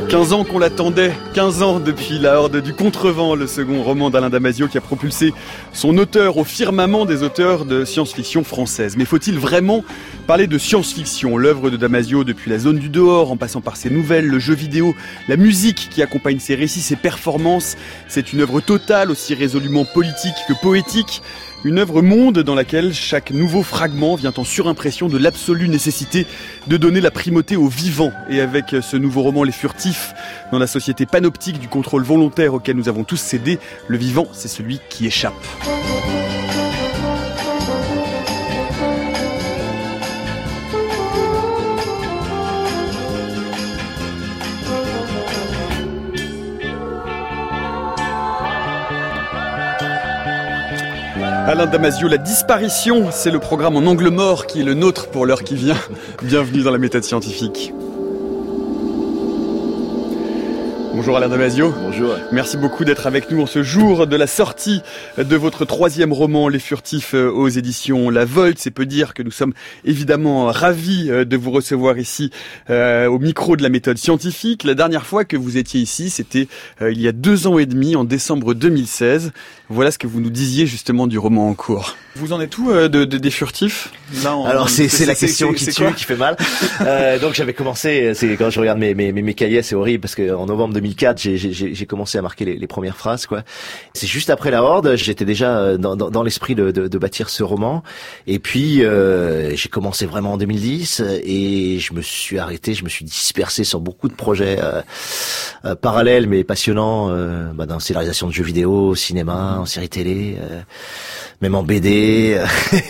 15 ans qu'on l'attendait, 15 ans depuis La Horde du Contrevent, le second roman d'Alain Damasio qui a propulsé son auteur au firmament des auteurs de science-fiction française. Mais faut-il vraiment parler de science-fiction ? L'œuvre de Damasio, depuis La Zone du Dehors, en passant par ses nouvelles, le jeu vidéo, la musique qui accompagne ses récits, ses performances, c'est une œuvre totale, aussi résolument politique que poétique. Une œuvre monde dans laquelle chaque nouveau fragment vient en surimpression de l'absolue nécessité de donner la primauté au vivant. Et avec ce nouveau roman Les Furtifs, dans la société panoptique du contrôle volontaire auquel nous avons tous cédé, le vivant, c'est celui qui échappe. Alain Damasio, La Disparition, c'est le programme en angle mort qui est le nôtre pour l'heure qui vient. Bienvenue dans la méthode scientifique. Bonjour Alain Damasio. Bonjour. Merci beaucoup d'être avec nous en ce jour de la sortie de votre troisième roman, Les Furtifs, aux éditions La Volte. C'est peu dire que nous sommes évidemment ravis de vous recevoir ici au micro de la méthode scientifique. La dernière fois que vous étiez ici, c'était il y a 2 ans et demi, en décembre 2016. Voilà ce que vous nous disiez justement du roman en cours. Vous en êtes où des Furtifs ? Là, alors c'est la question qui tue, qui fait mal. Donc j'avais commencé, c'est quand je regarde mes cahiers, c'est horrible parce que en novembre 2004, j'ai commencé à marquer les premières phrases, quoi. C'est juste après La Horde, j'étais déjà dans l'esprit de bâtir ce roman. Et puis j'ai commencé vraiment en 2010 et je me suis arrêté, je me suis dispersé sur beaucoup de projets parallèles mais passionnants, dans la scénarisation de jeux vidéo, au cinéma, en série télé, même en BD.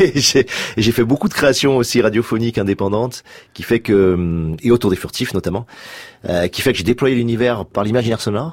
J'ai fait beaucoup de créations aussi radiophoniques indépendantes, qui fait que, et autour des Furtifs notamment, qui fait que j'ai déployé l'univers par l'imaginaire sonore.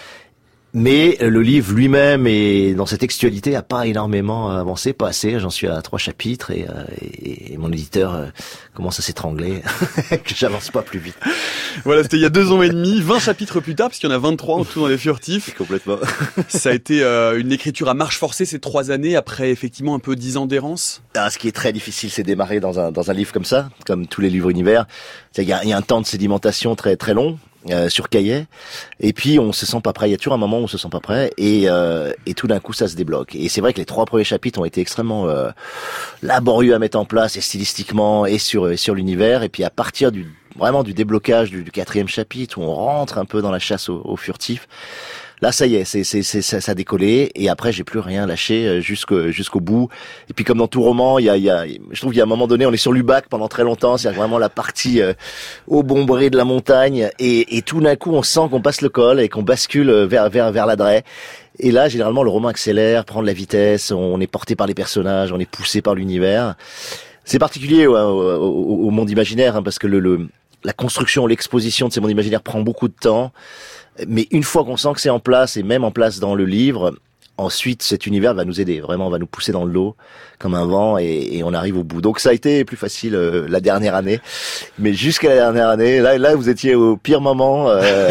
Mais le livre lui-même et dans sa textualité a pas énormément avancé, pas assez. J'en suis à 3 chapitres et mon éditeur commence à s'étrangler que j'avance pas plus vite. Voilà, c'était il y a 2 ans et demi, 20 chapitres plus tard, puisqu'il y en a 23 en tout dans Les Furtifs. Complètement. Ça a été une écriture à marche forcée ces 3 années, après effectivement un peu 10 ans d'errance. Ce qui est très difficile, c'est démarrer dans un livre comme ça, comme tous les livres univers. Il y a un temps de sédimentation très très long. Sur cahier, et puis on se sent pas prêt. Il y a toujours un moment où on se sent pas prêt, et tout d'un coup ça se débloque. Et c'est vrai que les 3 premiers chapitres ont été extrêmement laborieux à mettre en place, et stylistiquement, et sur l'univers. Et puis à partir du déblocage du 4e chapitre, où on rentre un peu dans la chasse aux furtifs, là, ça y est, ça a décollé, et après, j'ai plus rien lâché jusqu'au bout. Et puis, comme dans tout roman, je trouve qu'il y a un moment donné, on est sur l'Ubac pendant très longtemps, c'est vraiment la partie au bombré de la montagne, et tout d'un coup, on sent qu'on passe le col et qu'on bascule vers l'adret. Et là, généralement, le roman accélère, prend de la vitesse, on est porté par les personnages, on est poussé par l'univers. C'est particulier au monde imaginaire, hein, parce que la construction, l'exposition de ces mondes imaginaires prend beaucoup de temps. Mais une fois qu'on sent que c'est en place, et même en place dans le livre, ensuite cet univers va nous aider, vraiment va nous pousser dans le lot comme un vent, et on arrive au bout. Donc ça a été plus facile la dernière année, mais jusqu'à la dernière année, là vous étiez au pire moment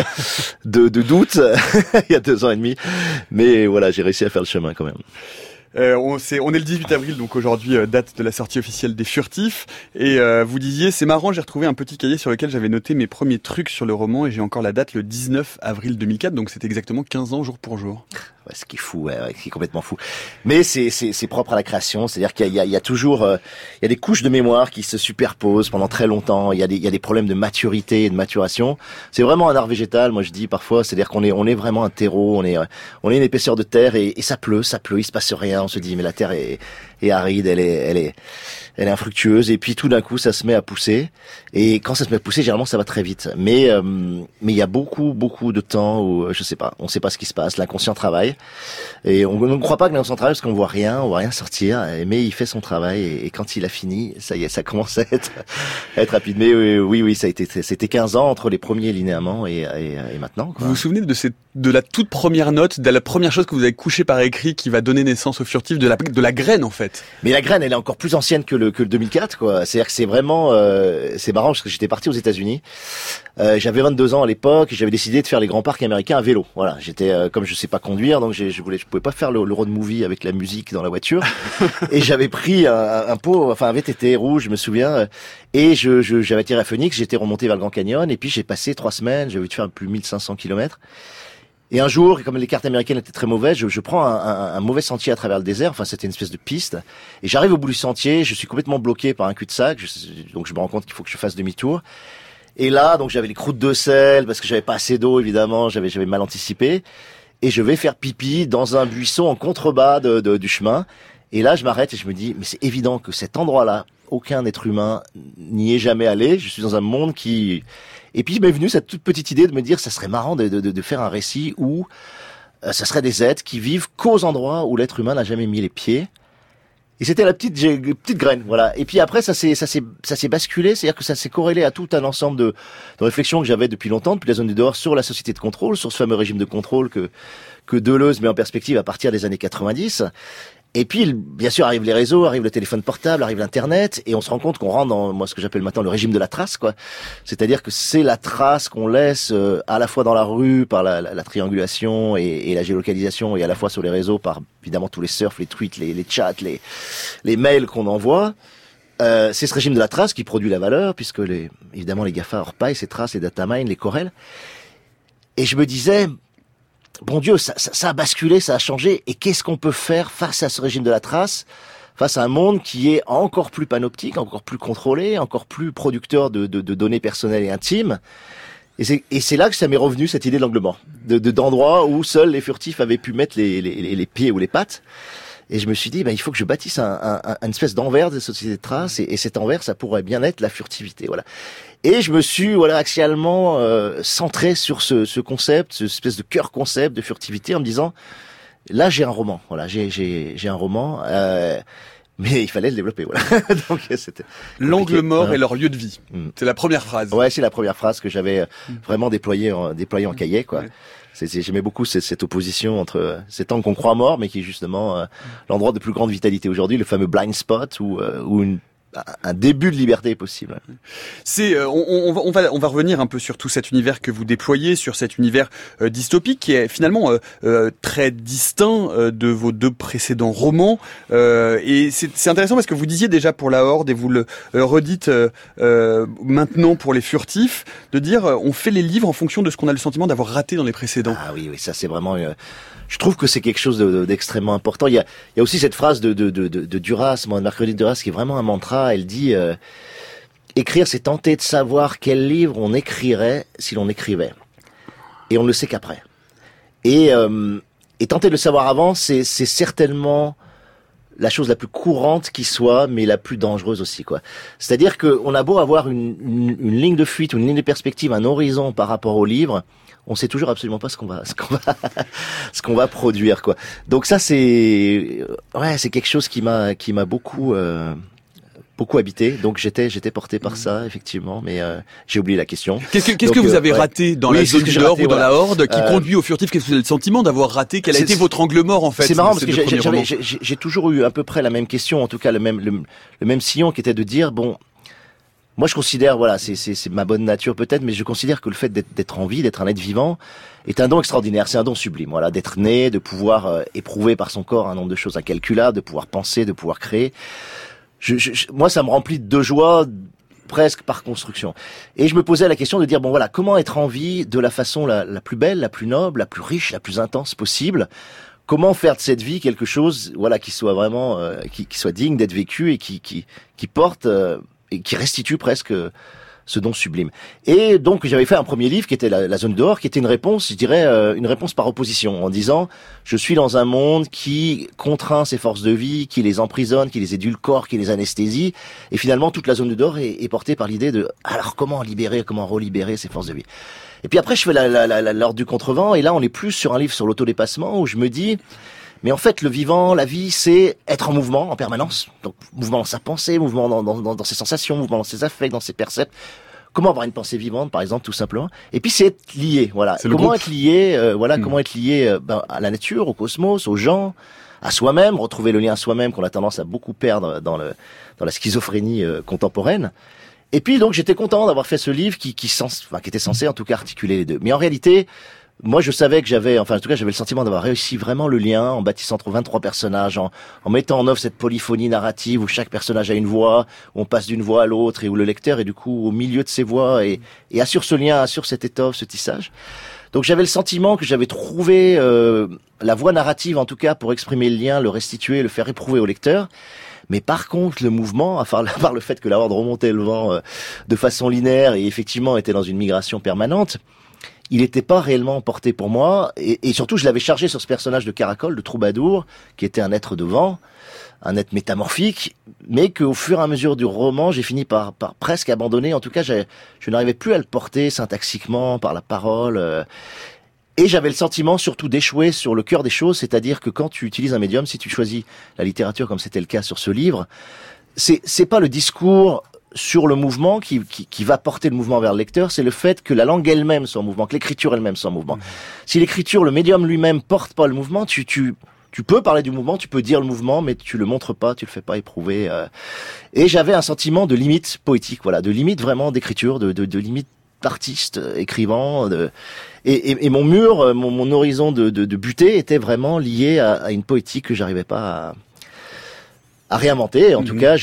de doute il y a 2 ans et demi, mais voilà, j'ai réussi à faire le chemin quand même. On est le 18 avril, donc aujourd'hui, date de la sortie officielle des Furtifs. Et vous disiez, c'est marrant, j'ai retrouvé un petit cahier sur lequel j'avais noté mes premiers trucs sur le roman, et j'ai encore la date, le 19 avril 2004, donc c'est exactement 15 ans jour pour jour. Ouais, ce qui est fou, ce qui est complètement fou. Mais c'est propre à la création, c'est-à-dire qu'il y a toujours, il y a des couches de mémoire qui se superposent pendant très longtemps. Il y a des problèmes de maturité et de maturation. C'est vraiment un art végétal, moi je dis parfois, c'est-à-dire qu'on est vraiment un terreau, on est une épaisseur de terre, et ça pleut, il se passe rien. On se dit mais la terre est aride, elle est infructueuse, et puis tout d'un coup ça se met à pousser, et quand ça se met à pousser, généralement ça va très vite. Mais il y a beaucoup de temps où on sait pas ce qui se passe, l'inconscient travaille. Et on ne croit pas que l'inconscient travaille parce qu'on voit rien sortir, mais il fait son travail, et quand il a fini, ça y est, ça commence à être rapide. Mais oui, c'était 15 ans entre les premiers linéaments et maintenant, quoi. Vous vous souvenez de ces de la toute première note, de la première chose que vous avez couchée par écrit qui va donner naissance au furtif, de la graine en fait. Mais la graine, elle est encore plus ancienne que le 2004, quoi. C'est-à-dire que c'est vraiment, c'est marrant parce que j'étais parti aux États-Unis. J'avais 22 ans à l'époque, et j'avais décidé de faire les grands parcs américains à vélo. Voilà, j'étais comme je sais pas conduire, donc je pouvais pas faire le road movie avec la musique dans la voiture. Et j'avais pris un VTT rouge, je me souviens, et j'avais atterri à Phoenix, j'étais remonté vers le Grand Canyon, et puis j'ai passé 3 semaines, j'avais dû faire plus de 1500 kilomètres. Et un jour, comme les cartes américaines étaient très mauvaises, je prends un mauvais sentier à travers le désert. Enfin, c'était une espèce de piste. Et j'arrive au bout du sentier, je suis complètement bloqué par un cul-de-sac. Donc, je me rends compte qu'il faut que je fasse demi-tour. Et là, donc, j'avais les croûtes de sel parce que j'avais pas assez d'eau, évidemment. J'avais mal anticipé. Et je vais faire pipi dans un buisson en contrebas du chemin. Et là, je m'arrête et je me dis, mais c'est évident que cet endroit-là, aucun être humain n'y est jamais allé. Je suis dans un monde qui... Et puis, il m'est venu cette toute petite idée de me dire, ça serait marrant de faire un récit où ça serait des êtres qui vivent qu'aux endroits où l'être humain n'a jamais mis les pieds. Et c'était la petite graine, voilà. Et puis après, ça s'est basculé, c'est-à-dire que ça s'est corrélé à tout un ensemble de réflexions que j'avais depuis longtemps, depuis la zone du dehors, sur la société de contrôle, sur ce fameux régime de contrôle que Deleuze met en perspective à partir des années 90. Et puis, bien sûr, arrivent les réseaux, arrive le téléphone portable, arrive l'Internet, et on se rend compte qu'on rentre dans, moi, ce que j'appelle maintenant le régime de la trace, quoi. C'est-à-dire que c'est la trace qu'on laisse à la fois dans la rue par la triangulation et la géolocalisation, et à la fois sur les réseaux par, évidemment, tous les surfs, les tweets, les chats, les mails qu'on envoie. C'est ce régime de la trace qui produit la valeur, puisque évidemment, les GAFA orpaillent ces traces, les data mine, les corrèlent. Et je me disais... Bon Dieu, ça a basculé, ça a changé. Et qu'est-ce qu'on peut faire face à ce régime de la trace, face à un monde qui est encore plus panoptique, encore plus contrôlé, encore plus producteur de données personnelles et intimes. Et c'est là que ça m'est revenu, cette idée de l'angle mort, d'endroits où seuls les furtifs avaient pu mettre les pieds ou les pattes. Et je me suis dit, il faut que je bâtisse une espèce d'envers des sociétés de traces, et cet envers, ça pourrait bien être la furtivité, voilà. Et je me suis, axialement centré sur ce concept, ce espèce de cœur concept de furtivité, en me disant, là j'ai un roman, voilà, j'ai un roman, mais il fallait le développer, voilà. Donc c'était l'angle mort et leur lieu de vie. C'est la première phrase. Ouais, c'est la première phrase que j'avais vraiment déployée en cahier, quoi. J'aimais beaucoup cette opposition entre cet angle qu'on croit mort, mais qui est justement l'endroit de plus grande vitalité aujourd'hui, le fameux blind spot où un début de liberté est possible. On va revenir un peu sur tout cet univers que vous déployez, sur cet univers dystopique qui est finalement très distinct de vos 2 précédents romans. Et c'est intéressant parce que vous disiez déjà pour la Horde, et vous le redites maintenant pour les furtifs, de dire on fait les livres en fonction de ce qu'on a le sentiment d'avoir raté dans les précédents. Ah oui, ça c'est vraiment... Je trouve que c'est quelque chose d'extrêmement important. Il y a aussi cette phrase de Duras, Marguerite Duras, qui est vraiment un mantra. Elle dit écrire, c'est tenter de savoir quel livre on écrirait si l'on écrivait. Et on ne le sait qu'après. Et tenter de le savoir avant, c'est certainement la chose la plus courante qui soit, mais la plus dangereuse aussi, quoi. C'est-à-dire que on a beau avoir une ligne de fuite, une ligne de perspective, un horizon par rapport au livre, on sait toujours absolument pas ce qu'on va produire, quoi. Donc ça c'est quelque chose qui m'a beaucoup habité. Donc j'étais porté par ça, effectivement, mais j'ai oublié la question. Qu'est-ce que vous avez raté dans la zone du dehors ou dans la Horde qui conduit au furtif? Qu'est-ce que vous avez le sentiment d'avoir raté? Quel a été votre angle mort, en fait? C'est marrant parce que j'ai toujours eu à peu près la même question, en tout cas le même sillon, qui était de dire, bon, moi je considère, c'est ma bonne nature peut-être, mais je considère que le fait d'être en vie, d'être un être vivant, est un don extraordinaire, c'est un don sublime, voilà, d'être né, de pouvoir éprouver par son corps un nombre de choses incalculables, de pouvoir penser, de pouvoir créer. Moi, ça me remplit de joie, presque par construction. Et je me posais la question de dire, bon voilà, comment être en vie de la façon la plus belle, la plus noble, la plus riche, la plus intense possible? Comment faire de cette vie quelque chose, qui soit vraiment, qui soit digne d'être vécu et qui porte et qui restitue presque ce don sublime. Et donc j'avais fait un premier livre qui était la zone dehors, qui était une réponse, je dirais, une réponse par opposition, en disant je suis dans un monde qui contraint ses forces de vie, qui les emprisonne, qui les édulcore, qui les anesthésie, et finalement toute la zone dehors est portée par l'idée de alors comment relibérer ces forces de vie. Et puis après je fais l'ordre du contrevent, et là on est plus sur un livre sur l'autodépassement où je me dis mais en fait, le vivant, la vie, c'est être en mouvement en permanence. Donc, mouvement dans sa pensée, mouvement dans ses sensations, mouvement dans ses affects, dans ses percepts. Comment avoir une pensée vivante, par exemple, tout simplement. Et puis c'est être lié, voilà. C'est comment être lié, comment être lié à la nature, au cosmos, aux gens, à soi-même, retrouver le lien à soi-même qu'on a tendance à beaucoup perdre dans la schizophrénie contemporaine. Et puis donc j'étais content d'avoir fait ce livre qui était censé en tout cas articuler les deux. Mais en réalité, moi, je savais que j'avais le sentiment d'avoir réussi vraiment le lien en bâtissant entre 23 personnages, en mettant en œuvre cette polyphonie narrative où chaque personnage a une voix, où on passe d'une voix à l'autre et où le lecteur est du coup au milieu de ces voix et assure ce lien, assure cette étoffe, ce tissage. Donc j'avais le sentiment que j'avais trouvé la voie narrative en tout cas pour exprimer le lien, le restituer, le faire éprouver au lecteur. Mais par contre, le mouvement, à part le fait que la horde remontait le vent de façon linéaire et effectivement était dans une migration permanente, il n'était pas réellement porté pour moi, et surtout je l'avais chargé sur ce personnage de Caracol, de troubadour, qui était un être de vent, un être métamorphique, mais qu'au fur et à mesure du roman, j'ai fini par presque abandonner. En tout cas, je n'arrivais plus à le porter syntaxiquement, par la parole, et j'avais le sentiment surtout d'échouer sur le cœur des choses, c'est-à-dire que quand tu utilises un médium, si tu choisis la littérature comme c'était le cas sur ce livre, c'est pas le discours sur le mouvement qui va porter le mouvement vers le lecteur, c'est le fait que la langue elle-même soit en mouvement, que l'écriture elle-même soit en mouvement. Si l'écriture, le médium lui-même porte pas le mouvement, tu peux parler du mouvement, tu peux dire le mouvement, mais tu le montres pas, tu le fais pas éprouver. Et j'avais un sentiment de limite poétique, voilà, de limite vraiment d'écriture, de limite d'artiste, écrivant, et mon mur, mon horizon de butée était vraiment lié à une poétique que j'arrivais pas à réinventer. En tout cas,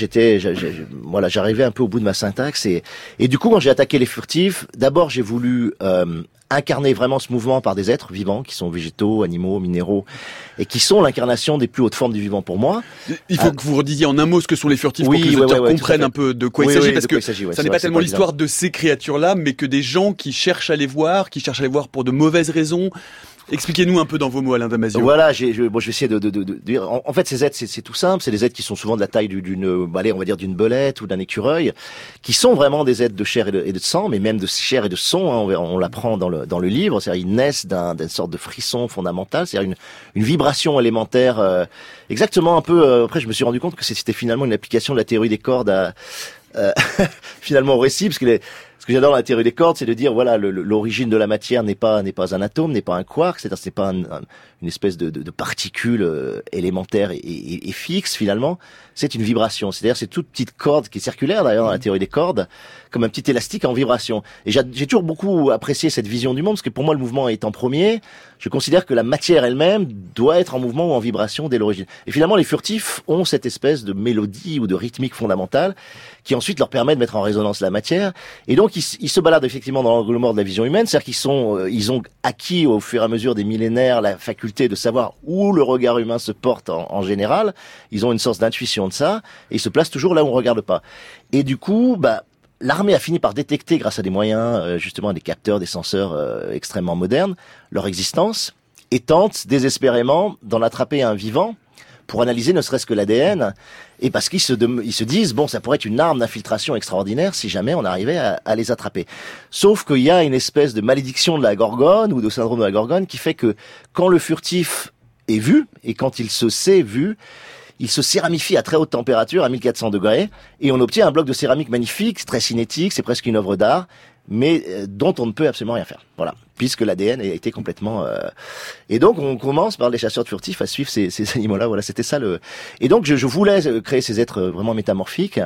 j'arrivais un peu au bout de ma syntaxe et du coup, quand j'ai attaqué les furtifs, d'abord j'ai voulu incarner vraiment ce mouvement par des êtres vivants qui sont végétaux, animaux, minéraux et qui sont l'incarnation des plus hautes formes du vivant pour moi. Il faut que vous redisiez en un mot ce que sont les furtifs pour que les auteurs comprennent un peu de quoi il s'agit, parce que ça n'est pas tellement l'histoire de ces créatures-là, mais que des gens qui cherchent à les voir, pour de mauvaises raisons. Expliquez-nous un peu dans vos mots, Alain Damasio. Voilà, je vais essayer de dire. En fait, ces êtres, c'est tout simple. C'est des êtres qui sont souvent de la taille d'une belette ou d'un écureuil, qui sont vraiment des êtres de chair et de sang, mais même de chair et de son. Hein, on l'apprend dans le livre. C'est-à-dire, ils naissent d'une sorte de frisson fondamental. C'est-à-dire une vibration élémentaire, exactement un peu. Après, je me suis rendu compte que c'était finalement une application de la théorie des cordes finalement au récit, parce que ce que j'adore dans la théorie des cordes, c'est de dire, voilà, l'origine de la matière n'est pas un atome, n'est pas un quark, c'est-à-dire c'est pas une espèce de particule élémentaire et fixe finalement, c'est une vibration. C'est-à-dire c'est toute petite corde qui est circulaire d'ailleurs dans la théorie des cordes, comme un petit élastique en vibration. Et j'ai toujours beaucoup apprécié cette vision du monde, parce que pour moi le mouvement est en premier. Je considère que la matière elle-même doit être en mouvement ou en vibration dès l'origine. Et finalement les furtifs ont cette espèce de mélodie ou de rythmique fondamentale qui ensuite leur permet de mettre en résonance la matière. Et donc ils se baladent effectivement dans l'angle mort de la vision humaine, c'est-à-dire ils ont acquis au fur et à mesure des millénaires la faculté de savoir où le regard humain se porte en général. Ils ont une sorte d'intuition de ça, et ils se placent toujours là où on regarde pas. Et du coup, l'armée a fini par détecter, grâce à des moyens, justement des capteurs, des senseurs extrêmement modernes, leur existence, et tente désespérément d'en attraper un vivant pour analyser ne serait-ce que l'ADN, et parce qu'ils se disent, bon, ça pourrait être une arme d'infiltration extraordinaire si jamais on arrivait à les attraper. Sauf qu'il y a une espèce de malédiction de la Gorgone, ou de syndrome de la Gorgone, qui fait que quand le furtif est vu, et quand il se sait vu, il se céramifie à très haute température, à 1400 degrés, et on obtient un bloc de céramique magnifique, très cinétique, c'est presque une œuvre d'art, mais dont on ne peut absolument rien faire. Voilà, puisque l'ADN a été complètement... Et donc on commence par les chasseurs de furtifs à suivre ces animaux-là. Voilà, c'était ça le... Et donc je voulais créer ces êtres vraiment métamorphiques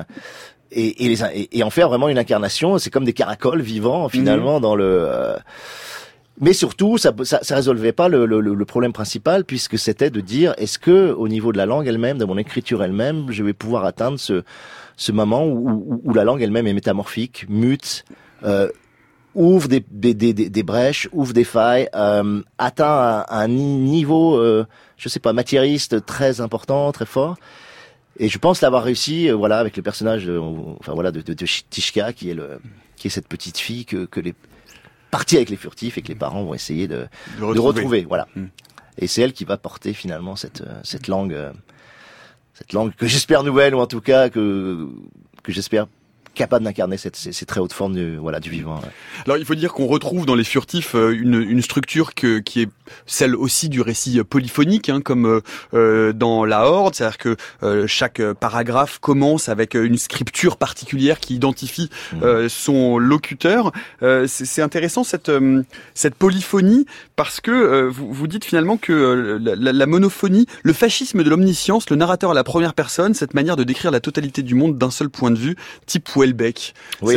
et en faire vraiment une incarnation. C'est comme des caracoles vivants finalement dans le... Mais surtout, ça résolvait pas le problème principal, puisque c'était de dire, est-ce que au niveau de la langue elle-même, de mon écriture elle-même, je vais pouvoir atteindre ce moment où la langue elle-même est métamorphique, mute, ouvre des brèches, ouvre des failles, atteint un niveau, je sais pas, matiériste très important, très fort. Et je pense l'avoir réussi, voilà, avec le personnage, de Tishka, qui est cette petite fille que les partie avec les furtifs et que les parents vont essayer de retrouver, voilà. Et c'est elle qui va porter finalement cette langue que j'espère nouvelle, ou en tout cas que j'espère capable d'incarner ces très hautes formes du vivant. Ouais. Alors il faut dire qu'on retrouve dans Les Furtifs une structure qui est celle aussi du récit polyphonique, comme dans La Horde, c'est-à-dire que chaque paragraphe commence avec une scripture particulière qui identifie son locuteur. C'est intéressant cette polyphonie parce que vous dites finalement que la monophonie, le fascisme de l'omniscience, le narrateur à la première personne, cette manière de décrire la totalité du monde d'un seul point de vue, type Houellebecq. Oui,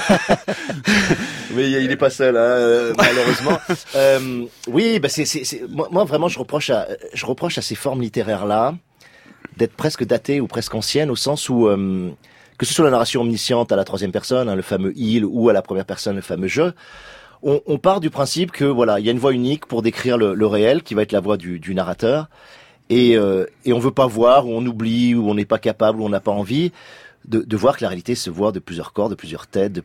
mais il est pas seul, malheureusement. Oui, bah moi vraiment je reproche à ces formes littéraires là d'être presque datées ou presque anciennes au sens où que ce soit la narration omnisciente à la troisième personne, le fameux il, ou à la première personne, le fameux je. On part du principe que voilà, il y a une voix unique pour décrire le réel, qui va être la voix du narrateur, et on veut pas voir, ou on oublie, ou on n'est pas capable, ou on n'a pas envie de voir que la réalité se voit de plusieurs corps, de plusieurs têtes,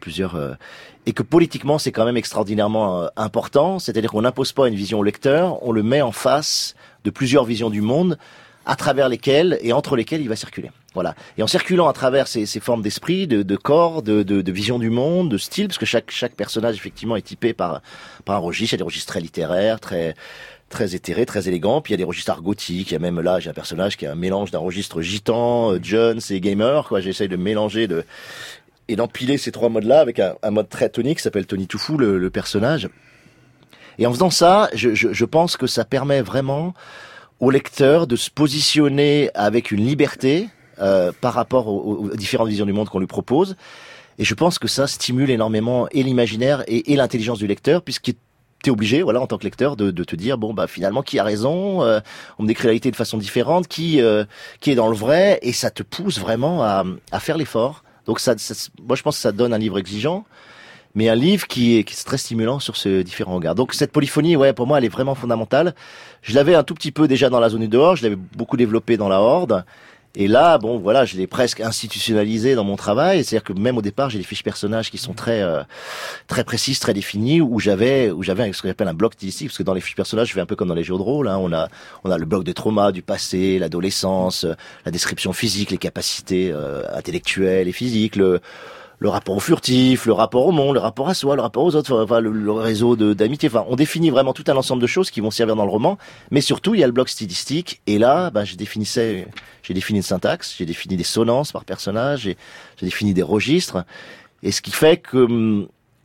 et que politiquement c'est quand même extraordinairement important. C'est-à-dire qu'on n'impose pas une vision au lecteur, on le met en face de plusieurs visions du monde, à travers lesquelles et entre lesquelles il va circuler. Voilà. Et en circulant à travers ces formes d'esprit, de corps, de vision du monde, de style, parce que chaque personnage effectivement est typé par un registre. Il y a des registres très littéraires, très éthérés, très élégants. Puis il y a des registres argotiques. Il y a même là, j'ai un personnage qui est un mélange d'un registre gitan, Jones et gamer. J'essaye de mélanger et d'empiler ces trois modes-là avec un mode très tonique qui s'appelle Tony Toufou, le personnage. Et en faisant ça, je pense que ça permet vraiment au lecteur de se positionner avec une liberté par rapport aux différentes visions du monde qu'on lui propose. Et je pense que ça stimule énormément et l'imaginaire et l'intelligence du lecteur, puisqu'il t'es obligé, voilà, en tant que lecteur, de te dire bon bah finalement qui a raison, on me décrit la réalité de façon différente, qui est dans le vrai, et ça te pousse vraiment à faire l'effort. Donc moi je pense que ça donne un livre exigeant, mais un livre qui est très stimulant sur ces différents regards. Donc cette polyphonie, ouais, pour moi elle est vraiment fondamentale. Je l'avais un tout petit peu déjà dans La Zone du Dehors, je l'avais beaucoup développé dans La Horde. Et là, bon, voilà, je l'ai presque institutionnalisé dans mon travail. C'est-à-dire que même au départ, j'ai des fiches personnages qui sont très précises, très définies, où j'avais ce qu'on appelle un bloc stylistique, parce que dans les fiches personnages, je fais un peu comme dans les jeux de rôle. On a le bloc des traumas, du passé, l'adolescence, la description physique, les capacités intellectuelles et physiques, le rapport au furtif, le rapport au monde, le rapport à soi, le rapport aux autres, enfin, le réseau d'amitié. Enfin, on définit vraiment tout un ensemble de choses qui vont servir dans le roman. Mais surtout, il y a le bloc stylistique. Et là, j'ai défini une syntaxe, j'ai défini des sonances par personnage, j'ai défini des registres. Et ce qui fait que,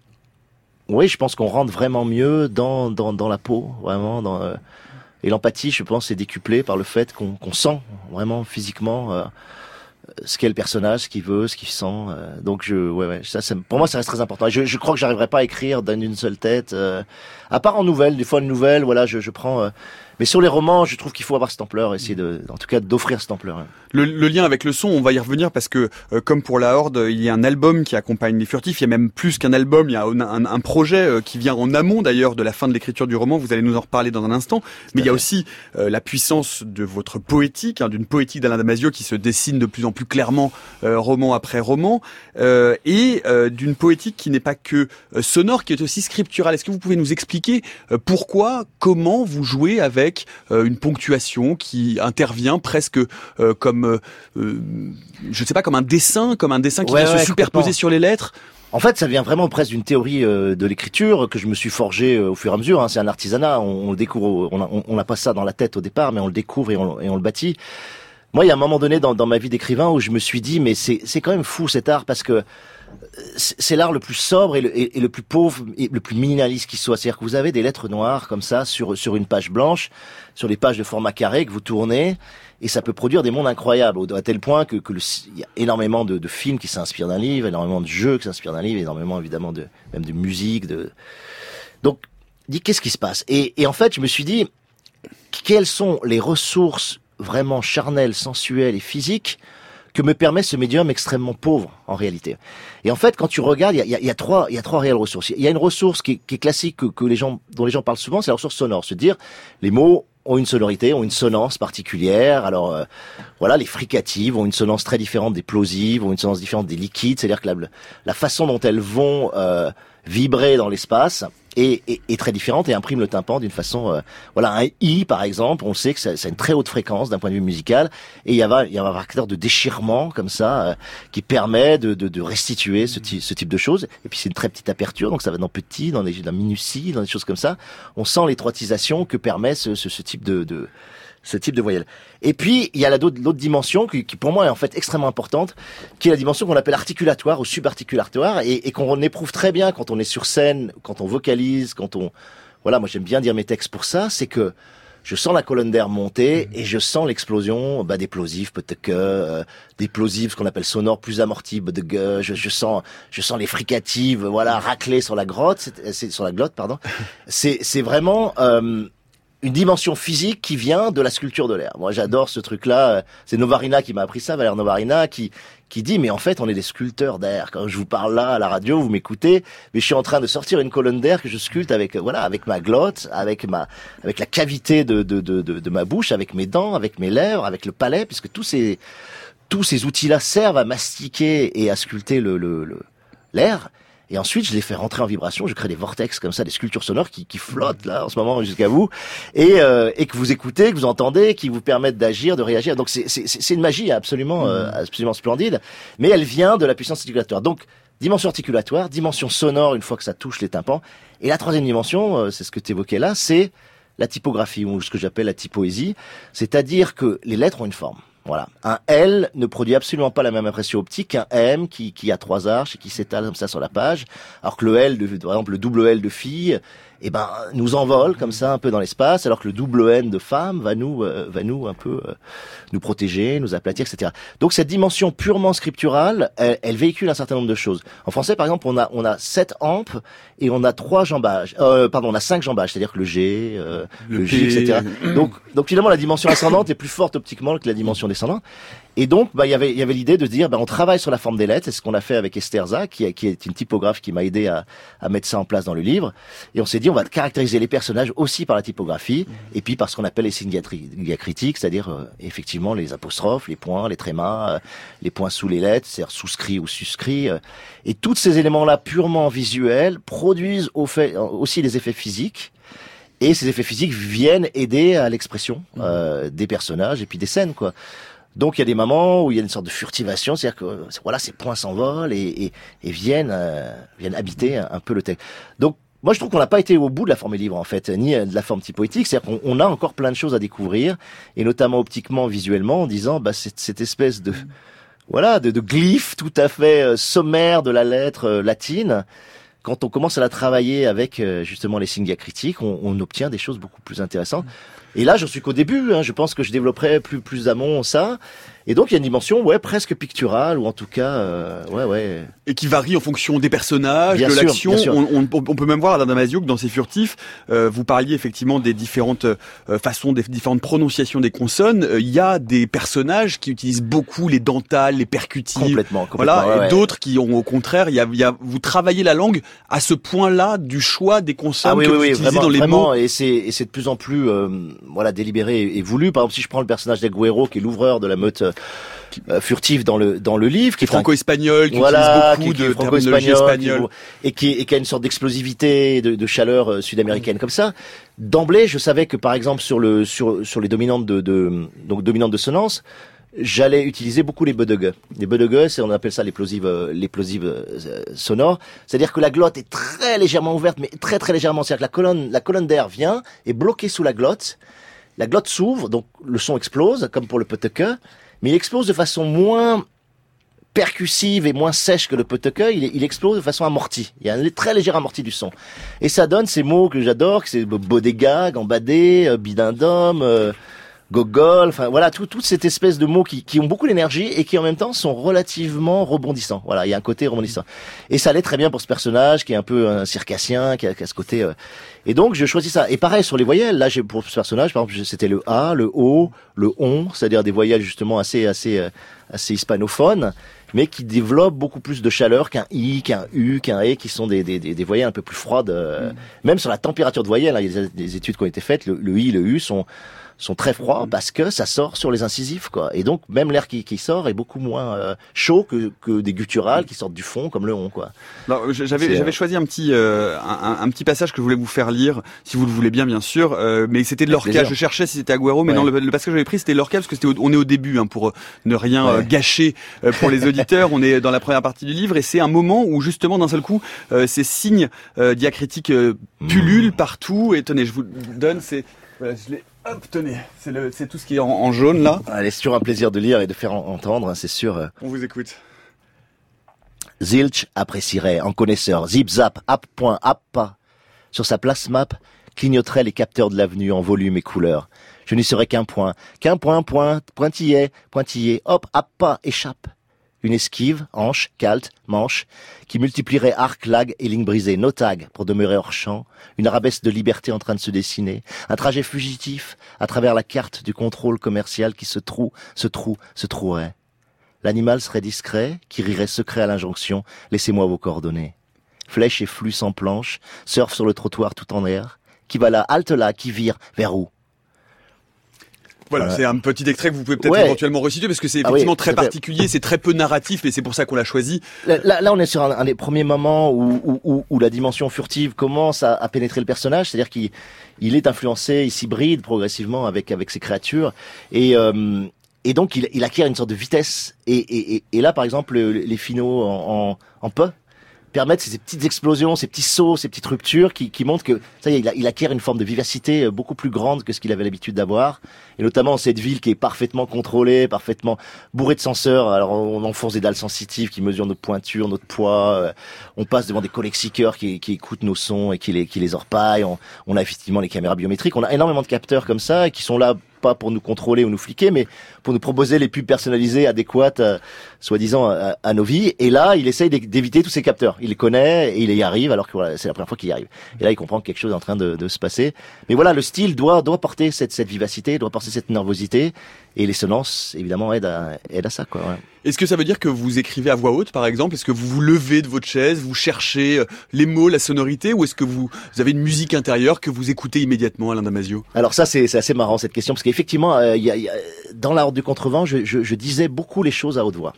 oui, je pense qu'on rentre vraiment mieux dans la peau, vraiment, et l'empathie, je pense, est décuplée par le fait qu'on sent vraiment physiquement, ce qu'est le personnage, ce qu'il veut, ce qu'il sent. Donc ça, pour moi, ça reste très important. Et je crois que j'arriverai pas à écrire d'une seule tête, à part en nouvelles. Des fois, une nouvelle, voilà, je prends. Mais sur les romans, je trouve qu'il faut avoir cette ampleur, essayer en tout cas, d'offrir cette ampleur. Hein. Le lien avec le son, on va y revenir parce que, comme pour La Horde, il y a un album qui accompagne Les Furtifs. Il y a même plus qu'un album, il y a un projet qui vient en amont d'ailleurs de la fin de l'écriture du roman. Vous allez nous en reparler dans un instant. Mais il y a aussi la puissance de votre poétique, d'une poétique d'Alain Damasio qui se dessine de plus en plus clairement, roman après roman, et d'une poétique qui n'est pas que sonore, qui est aussi scripturale. Est-ce que vous pouvez nous expliquer pourquoi, comment vous jouez avec une ponctuation qui intervient presque comme je ne sais pas, comme un dessin qui vient se superposer sur les lettres. En fait, ça vient vraiment presque d'une théorie de l'écriture que je me suis forgée au fur et à mesure. Hein. C'est un artisanat, on le découvre, on n'a pas ça dans la tête au départ, mais on le découvre et on le bâtit. Moi, il y a un moment donné dans ma vie d'écrivain où je me suis dit, mais c'est quand même fou cet art, parce que c'est l'art le plus sobre et le plus pauvre et le plus minimaliste qui soit. C'est-à-dire que vous avez des lettres noires comme ça sur une page blanche, sur les pages de format carré que vous tournez, et ça peut produire des mondes incroyables, à tel point que il y a énormément de films qui s'inspirent d'un livre, énormément de jeux qui s'inspirent d'un livre, énormément évidemment même de musique. Donc, qu'est-ce qui se passe ? Et en fait, je me suis dit, quelles sont les ressources vraiment charnelles, sensuelles et physiques que me permet ce médium extrêmement pauvre, en réalité. Et en fait, quand tu regardes, il y a trois réelles ressources. Il y a une ressource qui est classique, dont les gens parlent souvent, c'est la ressource sonore. Se dire, les mots ont une sonorité, ont une sonance particulière. Alors, voilà, les fricatives ont une sonance très différente des plosives, ont une sonance différente des liquides. C'est-à-dire que la façon dont elles vont vibrer dans l'espace est très différente et imprime le tympan d'une façon, voilà, un I par exemple, on sait que ça a une très haute fréquence d'un point de vue musical, et il y a un caractère de déchirement comme ça qui permet de restituer ce type de choses. Et puis c'est une très petite aperture, donc ça va dans petit, dans la minutie, dans des choses comme ça. On sent l'étroitisation que permet ce type de voyelle. Et puis, il y a l'autre dimension qui pour moi est en fait extrêmement importante, qui est la dimension qu'on appelle articulatoire ou subarticulatoire, et qu'on éprouve très bien quand on est sur scène, quand on vocalise, voilà, moi j'aime bien dire mes textes pour ça, c'est que je sens la colonne d'air monter et je sens l'explosion des plosifs, des plosifs, ce qu'on appelle sonores plus amortis, je sens les fricatives, voilà, racler sur la glotte, pardon. C'est vraiment une dimension physique qui vient de la sculpture de l'air. Moi, j'adore ce truc-là. C'est Novarina qui m'a appris ça, Valère Novarina, qui dit, mais en fait, on est des sculpteurs d'air. Quand je vous parle là, à la radio, vous m'écoutez, mais je suis en train de sortir une colonne d'air que je sculpte avec ma glotte, avec la cavité de ma bouche, avec mes dents, avec mes lèvres, avec le palais, puisque tous ces outils-là servent à mastiquer et à sculpter l'air. Et ensuite, je les fais rentrer en vibration, je crée des vortex comme ça, des sculptures sonores qui flottent là en ce moment jusqu'à vous, et que vous écoutez, que vous entendez, qui vous permettent d'agir, de réagir. Donc c'est une magie absolument splendide, mais elle vient de la puissance articulatoire. Donc dimension articulatoire, dimension sonore une fois que ça touche les tympans. Et la troisième dimension, c'est ce que tu évoquais là, c'est la typographie, ou ce que j'appelle la typoésie, c'est-à-dire que les lettres ont une forme. Voilà. Un L ne produit absolument pas la même impression optique qu'un M qui a 3 arches et qui s'étale comme ça sur la page. Alors que le L, par exemple, le double L de fille, nous envole comme ça un peu dans l'espace, alors que le double N de femme va nous un peu nous protéger, nous aplatir, etc. Donc cette dimension purement scripturale, elle véhicule un certain nombre de choses. En français, par exemple, on a 7 ampes et on a 3 jambages. On a 5 jambages, c'est-à-dire que le G, le J, etc. Donc finalement, la dimension ascendante est plus forte optiquement que la dimension descendante. Et donc, il y avait l'idée de dire, on travaille sur la forme des lettres. C'est ce qu'on a fait avec Esther Za, qui est une typographe qui m'a aidé à mettre ça en place dans le livre. Et on s'est dit, on va caractériser les personnages aussi par la typographie, et puis par ce qu'on appelle les signes diacritiques, c'est-à-dire effectivement les apostrophes, les points, les trémas, les points sous les lettres, c'est-à-dire souscrit ou suscrit. Et tous ces éléments-là purement visuels produisent aussi des effets physiques. Et ces effets physiques viennent aider à l'expression des personnages et puis des scènes, quoi. Donc il y a des moments où il y a une sorte de furtivation, c'est-à-dire que voilà, ces points s'envolent et viennent habiter un peu le texte. Donc moi je trouve qu'on n'a pas été au bout de la forme livre en fait, ni de la forme typoétique, c'est-à-dire qu'on a encore plein de choses à découvrir, et notamment optiquement, visuellement, en disant cette espèce de glyphe tout à fait sommaire de la lettre latine. Quand on commence à la travailler avec justement les signes diacritiques, on obtient des choses beaucoup plus intéressantes. Et là, j'en suis qu'au début. Je pense que je développerai plus amont ça. Et donc, il y a une dimension, presque picturale, ou en tout cas, Et qui varie en fonction des personnages, bien de sûr, l'action. Bien sûr. On peut même voir Alain Damasio que dans ses furtifs, vous parliez effectivement des différentes façons, des différentes prononciations des consonnes. Il y a des personnages qui utilisent beaucoup les dentales, les percutives. Complètement. Voilà, et d'autres qui ont, au contraire, vous travaillez la langue à ce point-là du choix des consonnes que vous utilisez vraiment, dans les mots. Et c'est de plus en plus, délibéré et voulu. Par exemple, si je prends le personnage d'Agüero, qui est l'ouvreur de la meute furtif dans le livre, qui est franco-espagnol, qui utilise beaucoup de terminologie espagnole, et qui a une sorte d'explosivité, de chaleur sud-américaine comme ça. D'emblée, je savais que par exemple sur les dominantes dominantes de sonance, j'allais utiliser beaucoup les bedegues. Les bedegues, on appelle ça les plosives sonores. C'est-à-dire que la glotte est très légèrement ouverte, mais très très légèrement. C'est-à-dire que la colonne d'air vient, est bloquée sous la glotte. La glotte s'ouvre, donc le son explose, comme pour le peteke, mais il explose de façon moins percussive et moins sèche que le peteke, il explose de façon amortie. Il y a un très léger amorti du son. Et ça donne ces mots que j'adore, que c'est bodega, gambadé, bidindum, gogol, enfin voilà, toute cette espèce de mots qui ont beaucoup d'énergie et qui en même temps sont relativement rebondissants. Voilà, il y a un côté rebondissant. Et ça allait très bien pour ce personnage qui est un peu un circassien, qui a ce côté... Et donc je choisis ça. Et pareil sur les voyelles, là pour ce personnage, par exemple, c'était le A, le O, le ON, c'est-à-dire des voyelles justement assez hispanophones, mais qui développent beaucoup plus de chaleur qu'un I, qu'un U, qu'un E, qui sont des voyelles un peu plus froides. Même sur la température de voyelles, il y a des études qui ont été faites, le I, le U sont sont très froids parce que ça sort sur les incisifs, quoi. Et donc même l'air qui sort est beaucoup moins chaud que des gutturales qui sortent du fond comme le on, quoi. Alors, j'avais choisi un petit passage que je voulais vous faire lire, si vous le voulez bien sûr, mais c'était de Lorca. Je cherchais si c'était Agüero, mais non, le passage que j'avais pris c'était Lorca parce que on est au début, pour ne rien gâcher pour les auditeurs. On est dans la première partie du livre et c'est un moment où justement d'un seul coup ces signes diacritiques pullulent partout. Et tenez, je vous donne, voilà, je l'ai. Hop, tenez, c'est tout ce qui est en jaune là. Allez, c'est toujours un plaisir de lire et de faire entendre, hein, c'est sûr. On vous écoute. Zilch apprécierait en connaisseur zip zap app.app. Sur sa place map clignoteraient les capteurs de l'avenue en volume et couleur. Je n'y serais qu'un point, pointillé, hop, appa, échappe. Une esquive, hanche, calte, manche, qui multiplierait arc, lag et ligne brisée, no tag pour demeurer hors champ, une arabesque de liberté en train de se dessiner, un trajet fugitif à travers la carte du contrôle commercial qui se trouerait. L'animal serait discret, qui rirait secret à l'injonction, laissez-moi vos coordonnées. Flèche et flux sans planche, surfe sur le trottoir tout en air, qui va là, halte là, qui vire, vers où? Voilà, c'est un petit extrait que vous pouvez peut-être éventuellement resituer parce que c'est effectivement très particulier, c'est très peu narratif et c'est pour ça qu'on l'a choisi. Là on est sur un des premiers moments où la dimension furtive commence à pénétrer le personnage, c'est-à-dire qu'il est influencé, il s'hybride progressivement avec ces créatures et donc il acquiert une sorte de vitesse et là par exemple les finaux en peu permettent ces petites explosions, ces petits sauts, ces petites ruptures qui montrent que ça y est, il acquiert une forme de vivacité beaucoup plus grande que ce qu'il avait l'habitude d'avoir. Et notamment cette ville qui est parfaitement contrôlée, parfaitement bourrée de senseurs. Alors on enfonce des dalles sensitives qui mesurent notre pointure, notre poids. On passe devant des connexiceurs qui écoutent nos sons et qui les orpaillent. On a effectivement les caméras biométriques. On a énormément de capteurs comme ça qui sont là pas pour nous contrôler ou nous fliquer, mais pour nous proposer les pubs personnalisées, adéquates, soi-disant, à nos vies. Et là, il essaye d'éviter tous ces capteurs. Il les connaît et il y arrive, alors que voilà, c'est la première fois qu'il y arrive. Et là, il comprend que quelque chose est en train de se passer. Mais voilà, le style doit porter cette vivacité, doit porter cette nervosité. Et les sonances, évidemment, aident à ça, quoi. Ouais. Est-ce que ça veut dire que vous écrivez à voix haute, par exemple? Est-ce que vous vous levez de votre chaise, vous cherchez les mots, la sonorité, ou est-ce que vous avez une musique intérieure que vous écoutez immédiatement, Alain Damasio? Alors ça, c'est assez marrant cette question, parce qu'effectivement, dans la Horde du Contrevent, je disais beaucoup les choses à haute voix.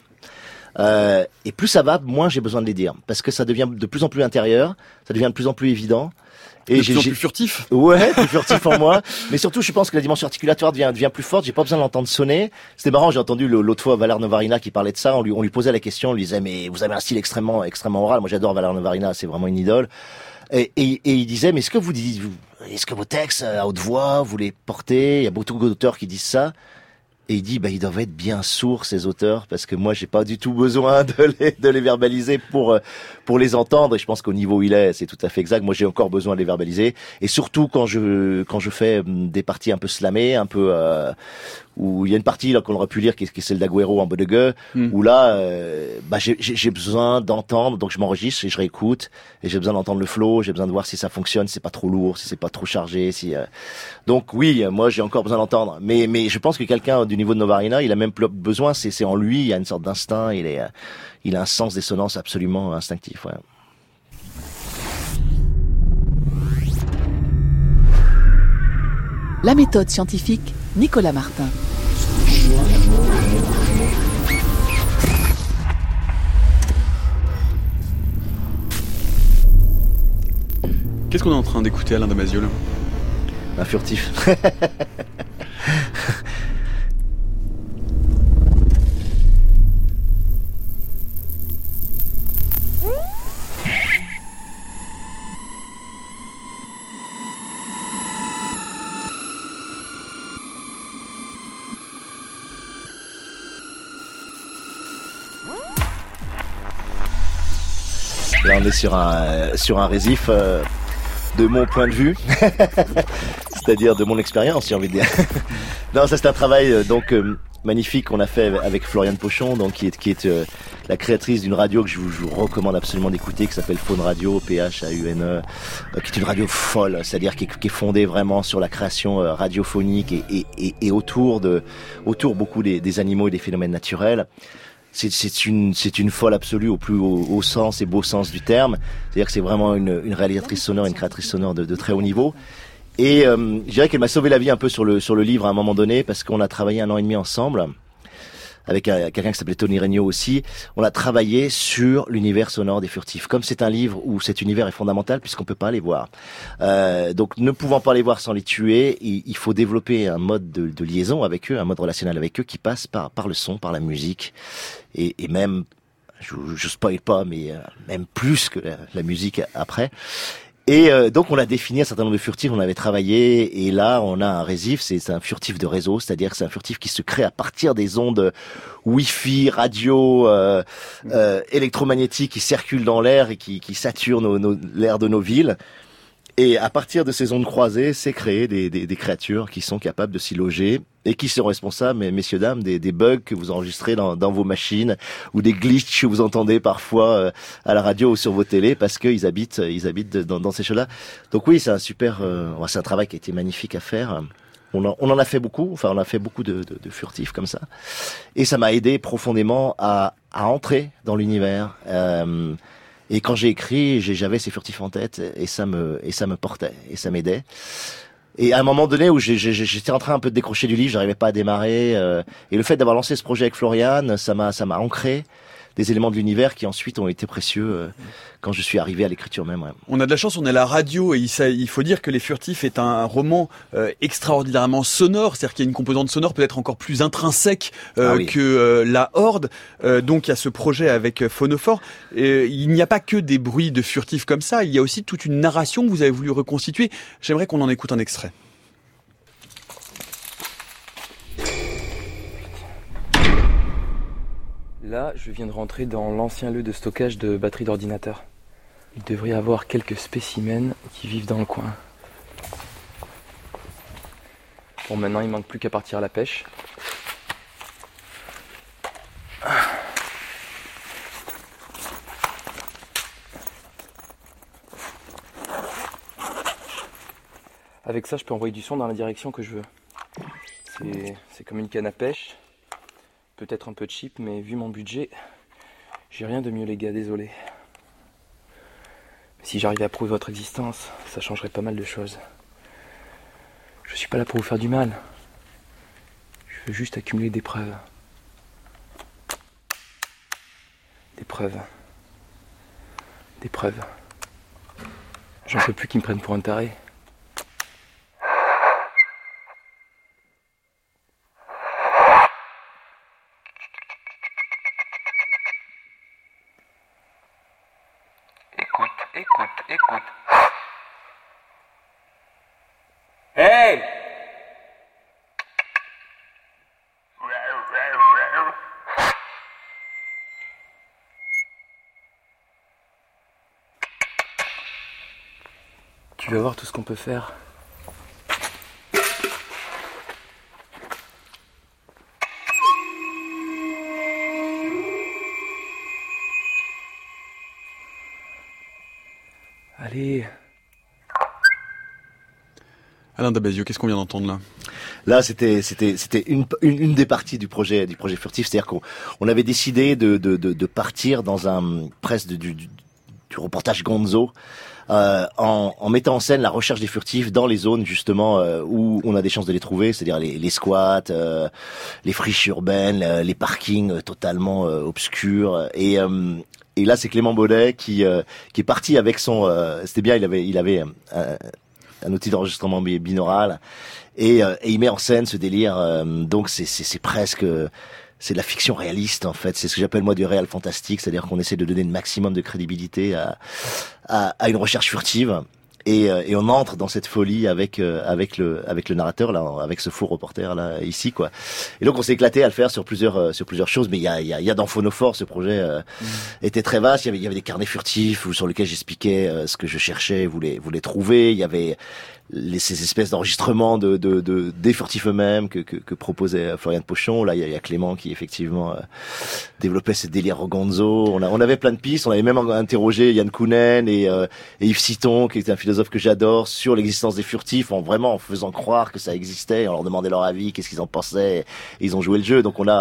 Et plus ça va, moins j'ai besoin de les dire, parce que ça devient de plus en plus intérieur, ça devient de plus en plus évident. Et j'ai plus furtif. Ouais, plus furtif en moi. Mais surtout, je pense que la dimension articulatoire devient plus forte. J'ai pas besoin de l'entendre sonner. C'était marrant. J'ai entendu l'autre fois Valère Novarina qui parlait de ça. On lui posait la question. On lui disait, mais vous avez un style extrêmement oral. Moi, j'adore Valère Novarina. C'est vraiment une idole. Et il disait, mais est-ce que vos textes à haute voix, vous les portez? Il y a beaucoup d'auteurs qui disent ça. Et il dit, ils doivent être bien sourds, ces auteurs, parce que moi, j'ai pas du tout besoin de les verbaliser pour les entendre. Et je pense qu'au niveau où il est, c'est tout à fait exact. Moi, j'ai encore besoin de les verbaliser. Et surtout, quand je fais des parties un peu slamées, un peu, où il y a une partie, là, qu'on aurait pu lire, qui est celle d'Agüero en Bodege, où là, j'ai besoin d'entendre, donc je m'enregistre et je réécoute, et j'ai besoin d'entendre le flow, j'ai besoin de voir si ça fonctionne, si c'est pas trop lourd, si c'est pas trop chargé, donc oui, moi, j'ai encore besoin d'entendre. Mais je pense que quelqu'un du niveau de Novarina, il a même plus besoin, c'est en lui, il y a une sorte d'instinct, il a un sens des sonances absolument instinctif, ouais. La méthode scientifique, Nicolas Martin. Qu'est-ce qu'on est en train d'écouter, Alain Damasio, là? Un furtif. Là, on est sur un récif de mon point de vue, c'est-à-dire de mon expérience, j'ai envie de dire. Non, ça c'est un travail magnifique qu'on a fait avec Floriane Pochon, donc qui est la créatrice d'une radio que je vous recommande absolument d'écouter, qui s'appelle Faune Radio, PHAUNE, qui est une radio folle, c'est-à-dire qui est fondée vraiment sur la création radiophonique et autour beaucoup des animaux et des phénomènes naturels. C'est une folle absolue au plus haut sens et beau sens du terme. C'est-à-dire que c'est vraiment une réalisatrice sonore, une créatrice sonore de très haut niveau. Et je dirais qu'elle m'a sauvé la vie un peu sur le livre à un moment donné, parce qu'on a travaillé 1 an et demi ensemble avec quelqu'un qui s'appelait Tony Regnault aussi. On a travaillé sur l'univers sonore des Furtifs. Comme c'est un livre où cet univers est fondamental puisqu'on peut pas les voir. Donc ne pouvant pas les voir sans les tuer, il faut développer un mode de liaison avec eux, un mode relationnel avec eux qui passe par le son, par la musique et même, je spoil pas, mais même plus que la musique après. Et donc on a défini un certain nombre de furtifs, on avait travaillé, et là on a un résif, c'est un furtif de réseau, c'est-à-dire que c'est un furtif qui se crée à partir des ondes Wi-Fi, radio, électromagnétiques qui circulent dans l'air et qui saturent l'air de nos villes. Et à partir de ces ondes croisées, c'est créé des créatures qui sont capables de s'y loger et qui sont responsables, messieurs, dames, des bugs que vous enregistrez dans vos machines ou des glitches que vous entendez parfois à la radio ou sur vos télés parce qu'ils habitent dans ces choses-là. Donc oui, c'est un super, c'est un travail qui a été magnifique à faire. On en a fait beaucoup, on a fait beaucoup de furtifs comme ça. Et ça m'a aidé profondément à entrer dans l'univers. Et quand j'ai écrit, j'avais ces furtifs en tête et ça me portait et ça m'aidait. Et à un moment donné où j'étais en train un peu de décrocher du livre, j'arrivais pas à démarrer. Et le fait d'avoir lancé ce projet avec Florian, ça m'a ancré des éléments de l'univers qui ensuite ont été précieux quand je suis arrivé à l'écriture même. Ouais. On a de la chance, on est à la radio et il faut dire que Les Furtifs est un roman extraordinairement sonore, c'est-à-dire qu'il y a une composante sonore peut-être encore plus intrinsèque que La Horde. Donc il y a ce projet avec Phonophore. Il n'y a pas que des bruits de furtifs comme ça, il y a aussi toute une narration que vous avez voulu reconstituer. J'aimerais qu'on en écoute un extrait. Là, je viens de rentrer dans l'ancien lieu de stockage de batteries d'ordinateur. Il devrait y avoir quelques spécimens qui vivent dans le coin. Bon, maintenant il manque plus qu'à partir à la pêche. Avec ça, je peux envoyer du son dans la direction que je veux. C'est comme une canne à pêche. Peut-être un peu cheap, mais vu mon budget, j'ai rien de mieux les gars, désolé. Si j'arrivais à prouver votre existence, ça changerait pas mal de choses. Je suis pas là pour vous faire du mal. Je veux juste accumuler des preuves. Des preuves. Des preuves. J'en peux plus qu'ils me prennent pour un taré. Écoute. Hey! Tu vas voir tout ce qu'on peut faire. Allez. Alain Damasio, qu'est-ce qu'on vient d'entendre là ? Là, c'était une des parties du projet furtif, c'est-à-dire qu'on avait décidé de partir dans un presque du reportage Gonzo. En mettant en scène la recherche des furtifs dans les zones justement où on a des chances de les trouver, c'est-à-dire les squats, les friches urbaines, les parkings totalement obscurs. Et là, c'est Clément Baudet qui est parti avec son. C'était bien, il avait un outil d'enregistrement binaural et il met en scène ce délire. Donc c'est presque. C'est de la fiction réaliste en fait, c'est ce que j'appelle moi du réel fantastique, c'est-à-dire qu'on essaie de donner le maximum de crédibilité à une recherche furtive et on entre dans cette folie avec le narrateur là, avec ce faux reporter là ici quoi. Et donc on s'est éclaté à le faire sur plusieurs choses, mais il y a dans Phonophore, ce projet était très vaste, il y avait des carnets furtifs sur lesquels j'expliquais ce que je cherchais, vous les trouvez, il y avait ces espèces d'enregistrements des furtifs eux-mêmes que proposait Florian Pochon. Là, il y a Clément qui effectivement développait ce délire Gonzo. On avait plein de pistes. On avait même interrogé Yann Kounen et Yves Citon, qui est un philosophe que j'adore, sur l'existence des furtifs, en faisant croire que ça existait. On leur demandait leur avis, qu'est-ce qu'ils en pensaient. Et ils ont joué le jeu. Donc on a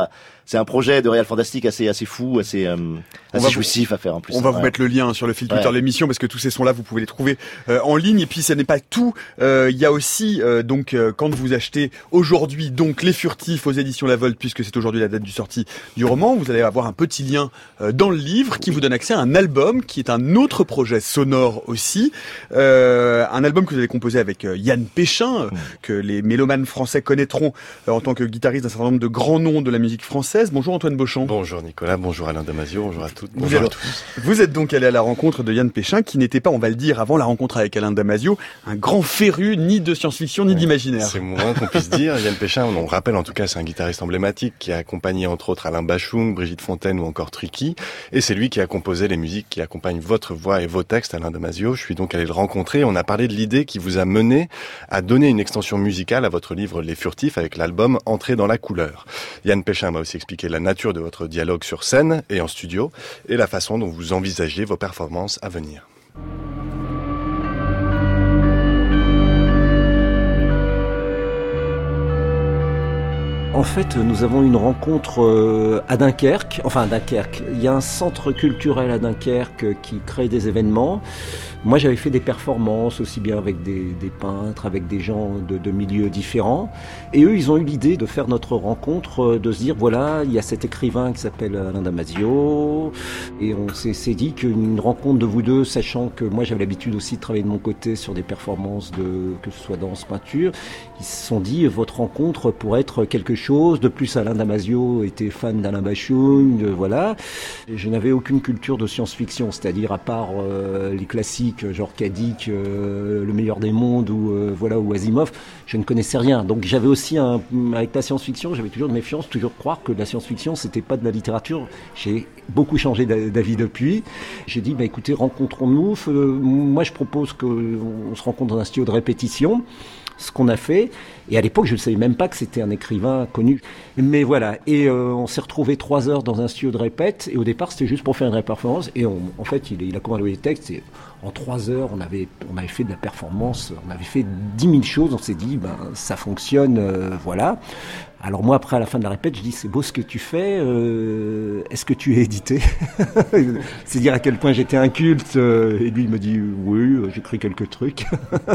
c'est un projet de réal fantastique assez fou, assez jouissif à faire en plus. On va vous mettre le lien sur le fil Twitter de l'émission parce que tous ces sons-là, vous pouvez les trouver en ligne. Et puis, ce n'est pas tout. Il y a aussi quand vous achetez aujourd'hui donc Les Furtifs aux éditions La Volte, puisque c'est aujourd'hui la date du sortie du roman, vous allez avoir un petit lien dans le livre qui vous donne accès à un album qui est un autre projet sonore aussi. Un album que vous avez composé avec Yann Péchin, que les mélomanes français connaîtront en tant que guitariste d'un certain nombre de grands noms de la musique française. Bonjour Antoine Beauchamp. Bonjour Nicolas, bonjour Alain Damasio, bonjour à toutes, bonjour à tous. Vous êtes donc allé à la rencontre de Yann Péchin, qui n'était pas, on va le dire, avant la rencontre avec Alain Damasio, un grand féru ni de science-fiction ni d'imaginaire. C'est moins qu'on puisse dire. Yann Péchin, on rappelle en tout cas, c'est un guitariste emblématique qui a accompagné entre autres Alain Bachung, Brigitte Fontaine ou encore Tricky. Et c'est lui qui a composé les musiques qui accompagnent votre voix et vos textes, Alain Damasio. Je suis donc allé le rencontrer. On a parlé de l'idée qui vous a mené à donner une extension musicale à votre livre Les Furtifs avec l'album Entrer dans la couleur. Yann Péchin m'a aussi expliqué la nature de votre dialogue sur scène et en studio et la façon dont vous envisagez vos performances à venir. En fait, nous avons une rencontre à Dunkerque. Il y a un centre culturel à Dunkerque qui crée des événements. Moi, j'avais fait des performances aussi bien avec des peintres, avec des gens de milieux différents. Et eux, ils ont eu l'idée de faire notre rencontre, de se dire, voilà, il y a cet écrivain qui s'appelle Alain Damasio. Et on s'est dit qu'une rencontre de vous deux, sachant que moi, j'avais l'habitude aussi de travailler de mon côté sur des performances, que ce soit danse, peinture, ils se sont dit, votre rencontre pourrait être quelque chose. De plus, Alain Damasio était fan d'Alain Bachung, voilà. Et je n'avais aucune culture de science-fiction, c'est-à-dire à part les classiques, genre Kadik, Le meilleur des mondes ou Asimov, je ne connaissais rien. Donc j'avais aussi avec la science-fiction, j'avais toujours de méfiance, toujours croire que la science-fiction c'était pas de la littérature. J'ai beaucoup changé d'avis depuis. J'ai dit écoutez, rencontrons-nous. Moi je propose qu'on se rencontre dans un studio de répétition. Ce qu'on a fait, et à l'époque je ne savais même pas que c'était un écrivain connu, mais voilà, et on s'est retrouvés 3 heures dans un studio de répète, et au départ c'était juste pour faire une performance, et en fait il a commandé les textes, et en 3 heures on avait fait de la performance, on avait fait 10 000 choses, on s'est dit ça fonctionne, voilà. Alors moi après à la fin de la répète je dis c'est beau ce que tu fais, est-ce que tu es édité? C'est dire à quel point j'étais inculte, et lui il me dit oui j'écris quelques trucs.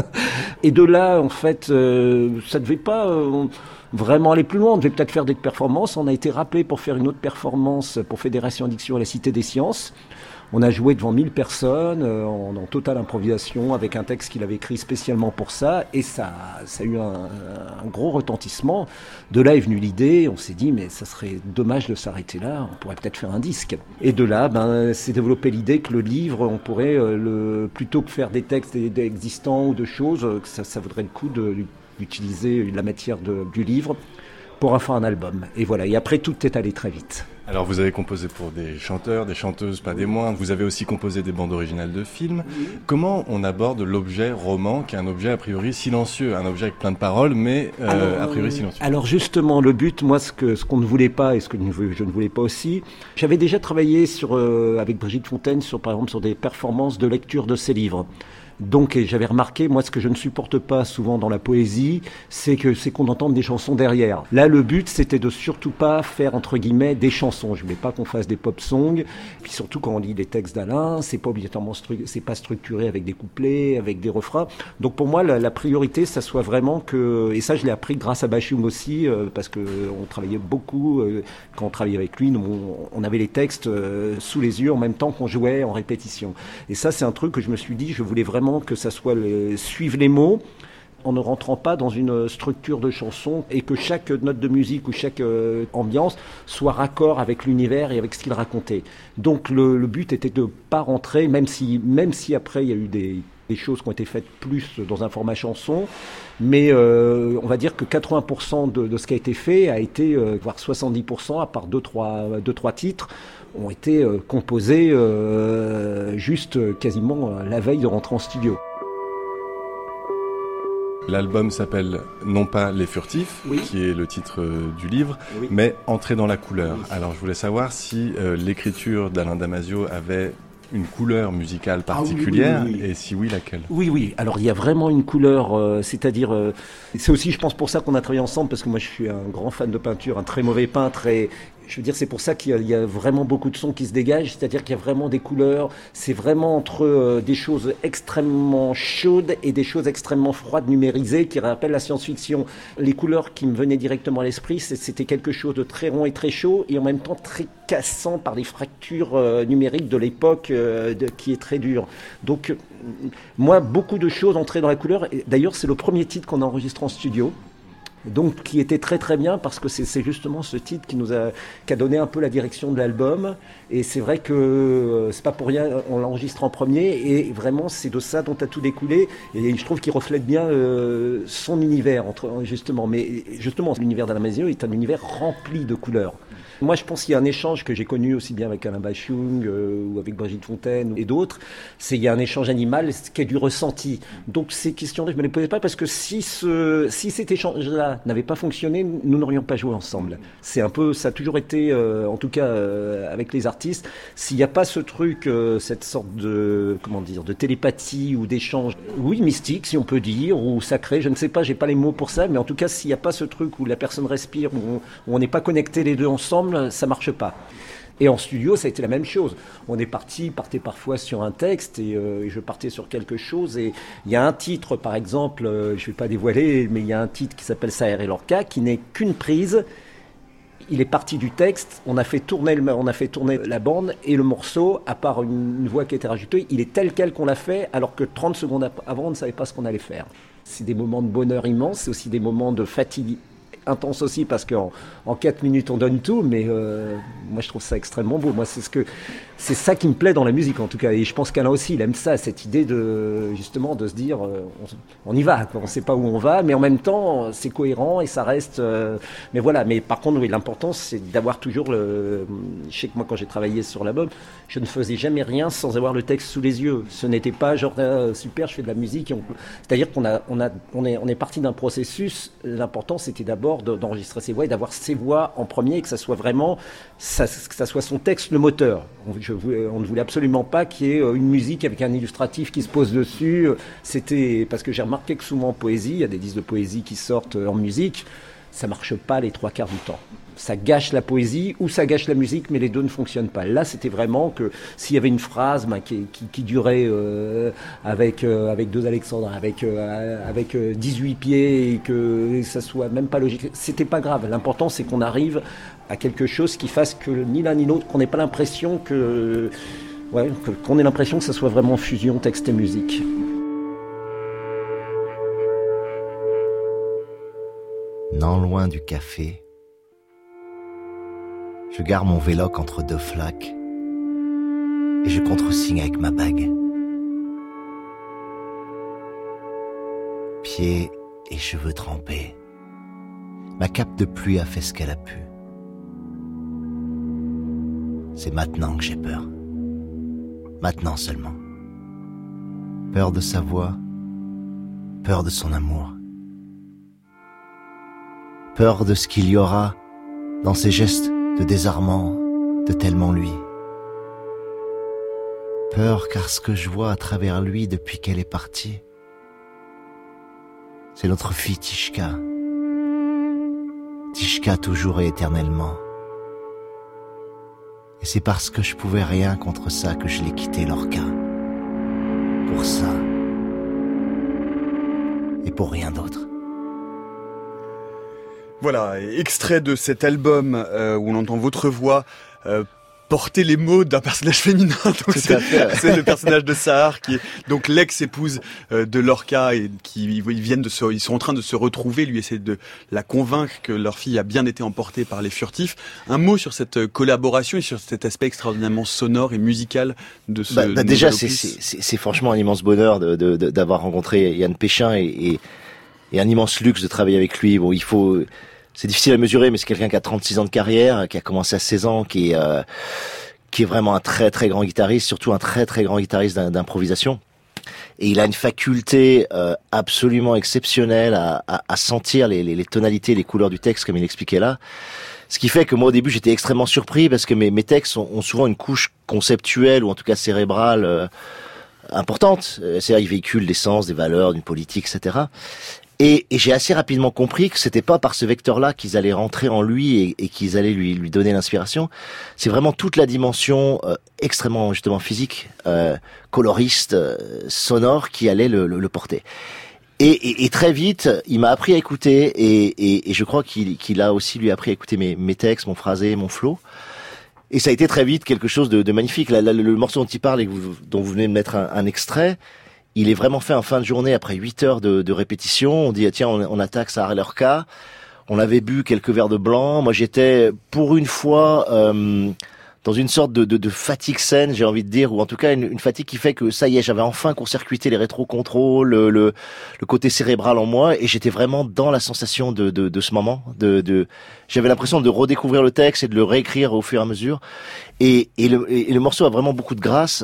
Et de là en fait ça devait pas vraiment aller plus loin, on devait peut-être faire des performances. On a été rappelé pour faire une autre performance pour Fédération Addiction à la Cité des Sciences. On a joué devant 1000 personnes en totale improvisation avec un texte qu'il avait écrit spécialement pour ça, et ça a eu un gros retentissement. De là est venue l'idée, on s'est dit mais ça serait dommage de s'arrêter là, on pourrait peut-être faire un disque. Et de là s'est développée l'idée que le livre, on pourrait plutôt que faire des textes existants ou de choses, que ça vaudrait le coup d'utiliser la matière du livre pour en faire un album. Et voilà, et après tout est allé très vite. Alors vous avez composé pour des chanteurs, des chanteuses, pas des moindres. Vous avez aussi composé des bandes originales de films. Comment on aborde l'objet roman, qui est un objet a priori silencieux, un objet avec plein de paroles, mais a priori silencieux? Alors justement, le but, moi, ce qu'on ne voulait pas et ce que je ne voulais pas aussi, j'avais déjà travaillé avec Brigitte Fontaine, par exemple, sur des performances de lecture de ses livres. Donc, et j'avais remarqué, moi, ce que je ne supporte pas souvent dans la poésie, c'est qu'on entende des chansons derrière. Là, le but, c'était de surtout pas faire, entre guillemets, des chansons. Je voulais pas qu'on fasse des pop songs. Puis surtout, quand on lit les textes d'Alain, c'est pas obligatoirement c'est pas structuré avec des couplets, avec des refrains. Donc, pour moi, la priorité, ça soit vraiment et ça, je l'ai appris grâce à Bachung aussi, parce que on travaillait beaucoup, quand on travaillait avec lui, on avait les textes sous les yeux en même temps qu'on jouait en répétition. Et ça, c'est un truc que je me suis dit, je voulais vraiment que ça soit suivre les mots en ne rentrant pas dans une structure de chanson et que chaque note de musique ou chaque ambiance soit raccord avec l'univers et avec ce qu'il racontait. Donc le but était de ne pas rentrer, même si après il y a eu des choses qui ont été faites plus dans un format chanson, mais on va dire que 80% de ce qui a été fait a été, voire 70%, à part 2-3 titres, ont été composés juste quasiment la veille de rentrer en studio. L'album s'appelle non pas Les Furtifs, oui, qui est le titre du livre, oui, mais Entrer dans la couleur. Oui. Alors je voulais savoir si l'écriture d'Alain Damasio avait une couleur musicale particulière, oui. Et si oui, laquelle? Oui. Alors, il y a vraiment une couleur, c'est-à-dire... c'est aussi, je pense, pour ça qu'on a travaillé ensemble, parce que moi, je suis un grand fan de peinture, un très mauvais peintre, et Je veux dire, c'est pour ça qu'il y a vraiment beaucoup de sons qui se dégagent, c'est-à-dire qu'il y a vraiment des couleurs, c'est vraiment entre des choses extrêmement chaudes et des choses extrêmement froides, numérisées, qui rappellent la science-fiction. Les couleurs qui me venaient directement à l'esprit, c'était quelque chose de très rond et très chaud, et en même temps très cassant par les fractures numériques de l'époque qui est très dure. Donc, moi, beaucoup de choses entraient dans la couleur. Et d'ailleurs, c'est le premier titre qu'on a enregistré en studio. Donc, qui était très très bien parce que c'est justement ce titre qui a donné un peu la direction de l'album. Et c'est vrai que c'est pas pour rien, on l'enregistre en premier et vraiment c'est de ça dont a tout découlé. Et je trouve qu'il reflète bien son univers, justement. Mais justement, l'univers d'Alain Damasio est un univers rempli de couleurs. Moi, je pense qu'il y a un échange que j'ai connu aussi bien avec Alain Bachung ou avec Brigitte Fontaine et d'autres. Il y a un échange animal qui est du ressenti. Donc, ces questions-là, je me les posais pas parce que si cet échange-là n'avait pas fonctionné, nous n'aurions pas joué ensemble. C'est un peu, ça a toujours été, en tout cas avec les artistes, s'il n'y a pas ce truc, cette sorte de, de télépathie ou d'échange, oui, mystique, si on peut dire, ou sacré, je ne sais pas, j'ai pas les mots pour ça, mais en tout cas, s'il n'y a pas ce truc où la personne respire, où on n'est pas connectés les deux ensemble, ça marche pas. Et en studio, ça a été la même chose. On partait parfois sur un texte et je partais sur quelque chose. Et il y a un titre, par exemple, je vais pas dévoiler, mais il y a un titre qui s'appelle Saher et Lorca, qui n'est qu'une prise. Il est parti du texte, on a fait tourner la bande et le morceau, à part une voix qui a été rajoutée, il est tel quel qu'on l'a fait, alors que 30 secondes avant, on ne savait pas ce qu'on allait faire. C'est des moments de bonheur immense, c'est aussi des moments de fatigue intense aussi parce qu'en 4 minutes on donne tout, mais moi je trouve ça extrêmement beau. Moi c'est ça qui me plaît dans la musique en tout cas, et je pense qu'Alain aussi il aime ça, cette idée de justement de se dire on y va, on sait pas où on va, mais en même temps c'est cohérent et ça reste mais voilà. Mais par contre oui, l'important c'est d'avoir toujours je sais que moi quand j'ai travaillé sur l'album, je ne faisais jamais rien sans avoir le texte sous les yeux. Ce n'était pas genre super, je fais de la musique, c'est-à-dire on est parti d'un processus. L'important c'était d'abord d'enregistrer ses voix et d'avoir ses voix en premier, et que ça soit vraiment que ça soit son texte le moteur. On ne voulait absolument pas qu'il y ait une musique avec un illustratif qui se pose dessus. C'était parce que j'ai remarqué que souvent en poésie, il y a des disques de poésie qui sortent en musique, ça marche pas les 3/4 du temps. Ça gâche la poésie ou ça gâche la musique, mais les deux ne fonctionnent pas. Là, c'était vraiment que s'il y avait une phrase qui durait avec deux Alexandres, avec 18 pieds et que ça soit même pas logique, c'était pas grave. L'important, c'est qu'on arrive à quelque chose qui fasse que ni l'un ni l'autre, qu'on n'ait pas l'impression qu'on ait l'impression que ça soit vraiment fusion texte et musique. Non loin du café, je gare mon véloc entre deux flaques et je contresigne avec ma bague. Pieds et cheveux trempés, ma cape de pluie a fait ce qu'elle a pu. C'est maintenant que j'ai peur. Maintenant seulement. Peur de sa voix, peur de son amour. Peur de ce qu'il y aura dans ses gestes de désarmant, de tellement lui. Peur car ce que je vois à travers lui depuis qu'elle est partie, c'est notre fille Tishka. Tishka toujours et éternellement. Et c'est parce que je pouvais rien contre ça que je l'ai quitté, Lorca. Pour ça. Et pour rien d'autre. Voilà, extrait de cet album où on entend votre voix porter les mots d'un personnage féminin. Donc c'est le personnage de Sahar qui est donc l'ex-épouse de Lorca et ils sont en train de se retrouver, lui essaie de la convaincre que leur fille a bien été emportée par les furtifs. Un mot sur cette collaboration et sur cet aspect extraordinairement sonore et musical de ce déjà c'est franchement un immense bonheur d'avoir rencontré Yann Péchin et un immense luxe de travailler avec lui. Bon, c'est difficile à mesurer, mais c'est quelqu'un qui a 36 ans de carrière, qui a commencé à 16 ans, qui est vraiment un très très grand guitariste, surtout un très très grand guitariste d'improvisation. Et il a une faculté absolument exceptionnelle à sentir les tonalités, les couleurs du texte, comme il expliquait là. Ce qui fait que moi au début j'étais extrêmement surpris parce que mes textes ont souvent une couche conceptuelle ou en tout cas cérébrale importante. C'est-à-dire ils véhiculent des sens, des valeurs, d'une politique, etc. Et j'ai assez rapidement compris que c'était pas par ce vecteur-là qu'ils allaient rentrer en lui et qu'ils allaient lui donner l'inspiration. C'est vraiment toute la dimension extrêmement justement physique, coloriste, sonore qui allait le porter. Et très vite, il m'a appris à écouter et je crois qu'il a aussi lui appris à écouter mes textes, mon phrasé, mon flow. Et ça a été très vite quelque chose de magnifique. Le morceau dont il parle et dont vous venez de mettre un extrait, il est vraiment fait en fin de journée après 8 heures de répétition. On dit tiens, on attaque ça à leur cas. On avait bu quelques verres de blanc. Moi, j'étais pour une fois dans une sorte de fatigue saine, j'ai envie de dire, ou en tout cas une fatigue qui fait que ça y est, j'avais enfin court-circuité les rétro-contrôles, le côté cérébral en moi, et j'étais vraiment dans la sensation de ce moment. J'avais l'impression de redécouvrir le texte et de le réécrire au fur et à mesure. Et le morceau a vraiment beaucoup de grâce.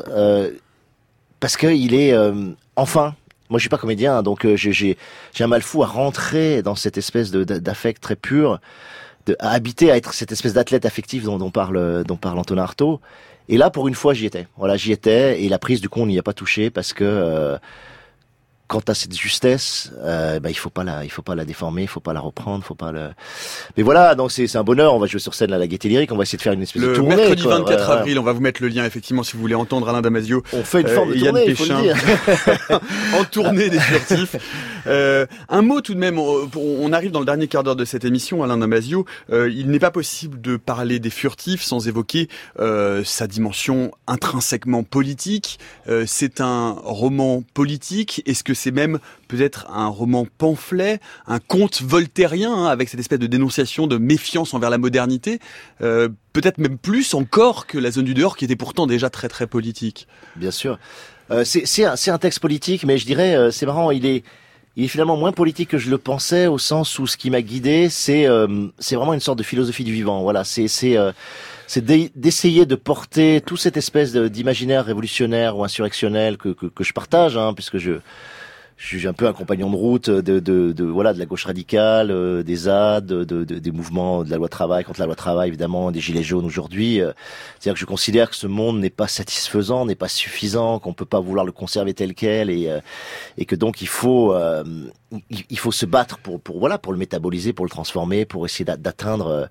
Parce que il est enfin. Moi, je suis pas comédien, donc j'ai un mal fou à rentrer dans cette espèce d'affect très pur, à habiter, à être cette espèce d'athlète affectif dont parle Antonin Artaud. Et là, pour une fois, j'y étais. Voilà, j'y étais. Et la prise, du coup, on n'y a pas touché parce que quand t'as cette justesse, il faut pas la déformer, il faut pas la reprendre, faut pas le. Mais voilà, donc c'est un bonheur. On va jouer sur scène à la Gaîté Lyrique. On va essayer de faire une espèce de tournée. Le mercredi 24 avril, on va vous mettre le lien effectivement si vous voulez entendre Alain Damasio. On fait une forme de tournée, il faut le dire. En tournée des furtifs. Un mot tout de même. On arrive dans le dernier quart d'heure de cette émission, Alain Damasio. Il n'est pas possible de parler des furtifs sans évoquer sa dimension intrinsèquement politique. C'est un roman politique. Est-ce que c'est même peut-être un roman pamphlet, un conte voltairien, avec cette espèce de dénonciation de méfiance envers la modernité, peut-être même plus encore que La Zone du dehors, qui était pourtant déjà très très politique. Bien sûr. C'est un texte politique, mais je dirais, c'est marrant, il est finalement moins politique que je le pensais, au sens où ce qui m'a guidé, c'est vraiment une sorte de philosophie du vivant. Voilà, c'est d'essayer de porter toute cette espèce d'imaginaire révolutionnaire ou insurrectionnel que je partage, puisque je suis un peu un compagnon de route de la gauche radicale, des ZAD, des mouvements de la loi travail, contre la loi travail évidemment, des gilets jaunes aujourd'hui. C'est-à-dire que je considère que ce monde n'est pas satisfaisant, n'est pas suffisant, qu'on peut pas vouloir le conserver tel quel et que donc il faut se battre pour le métaboliser, pour le transformer, pour essayer d'atteindre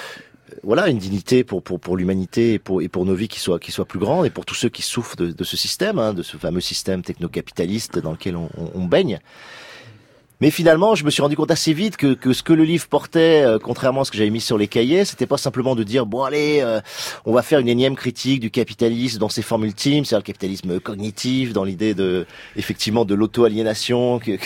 une dignité pour l'humanité et pour nos vies qui soient plus grandes et pour tous ceux qui souffrent de ce système, de ce fameux système techno-capitaliste dans lequel on baigne. Mais finalement, je me suis rendu compte assez vite que ce que le livre portait, contrairement à ce que j'avais mis sur les cahiers, c'était pas simplement de dire bon allez, on va faire une énième critique du capitalisme dans ses formes ultimes, c'est-à-dire le capitalisme cognitif, dans l'idée effectivement de l'auto-aliénation que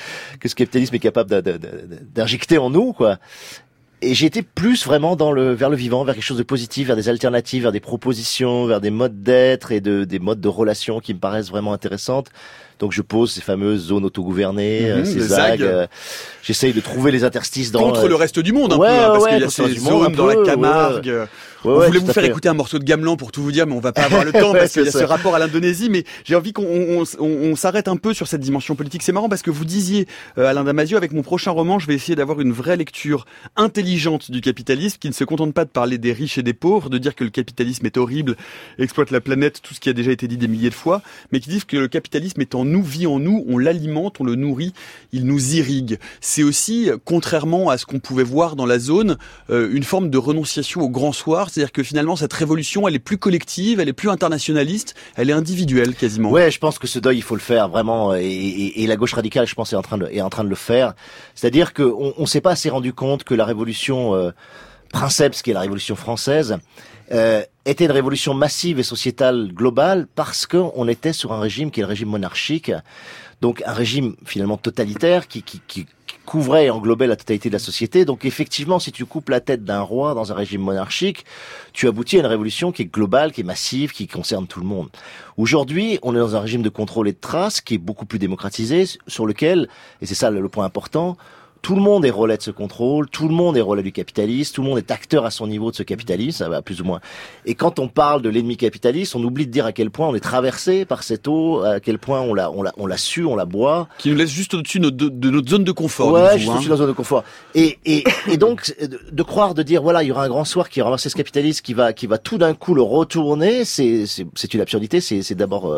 ce capitalisme est capable d'injecter en nous, quoi. Et j'ai été plus vraiment vers le vivant, vers quelque chose de positif, vers des alternatives, vers des propositions, vers des modes d'être et des modes de relations qui me paraissent vraiment intéressantes. Donc je pose ces fameuses zones autogouvernées, ces ZAG. J'essaye de trouver les interstices contre le reste du monde, parce qu'il y a ces zones dans la Camargue. On voulait vous faire écouter un morceau de Gamelan pour tout vous dire, mais on va pas avoir le temps parce qu'il y a ce rapport à l'Indonésie. Mais j'ai envie qu'on s'arrête un peu sur cette dimension politique. C'est marrant parce que vous disiez, Alain Damasio, avec mon prochain roman, je vais essayer d'avoir une vraie lecture intelligente du capitalisme qui ne se contente pas de parler des riches et des pauvres, de dire que le capitalisme est horrible, exploite la planète, tout ce qui a déjà été dit des milliers de fois, mais qui dit que le capitalisme est en nous, vit en nous, on l'alimente, on le nourrit, il nous irrigue. C'est aussi, contrairement à ce qu'on pouvait voir dans la zone, une forme de renonciation au grand soir. C'est-à-dire que finalement, cette révolution, elle est plus collective, elle est plus internationaliste, elle est individuelle quasiment. Ouais, je pense que ce deuil, il faut le faire vraiment, et la gauche radicale, je pense, est en train de le faire. C'est-à-dire que on s'est pas assez rendu compte que la révolution princeps, qui est la révolution française, était une révolution massive et sociétale globale parce qu'on était sur un régime qui est le régime monarchique, donc un régime finalement totalitaire qui couvrait et englobait la totalité de la société. Donc effectivement, si tu coupes la tête d'un roi dans un régime monarchique, tu aboutis à une révolution qui est globale, qui est massive, qui concerne tout le monde. Aujourd'hui, on est dans un régime de contrôle et de trace qui est beaucoup plus démocratisé, sur lequel, et c'est ça le point important, tout le monde est relais de ce contrôle, tout le monde est relais du capitalisme, tout le monde est acteur à son niveau de ce capitalisme, ça va plus ou moins. Et quand on parle de l'ennemi capitaliste, on oublie de dire à quel point on est traversé par cette eau, à quel point on la sue, on la boit. Qui nous laisse juste au-dessus de notre zone de confort. Ouais, juste au-dessus de la zone de confort. Et donc, de croire, de dire, voilà, il y aura un grand soir qui va renverser ce capitalisme, qui va tout d'un coup le retourner, c'est une absurdité, c'est d'abord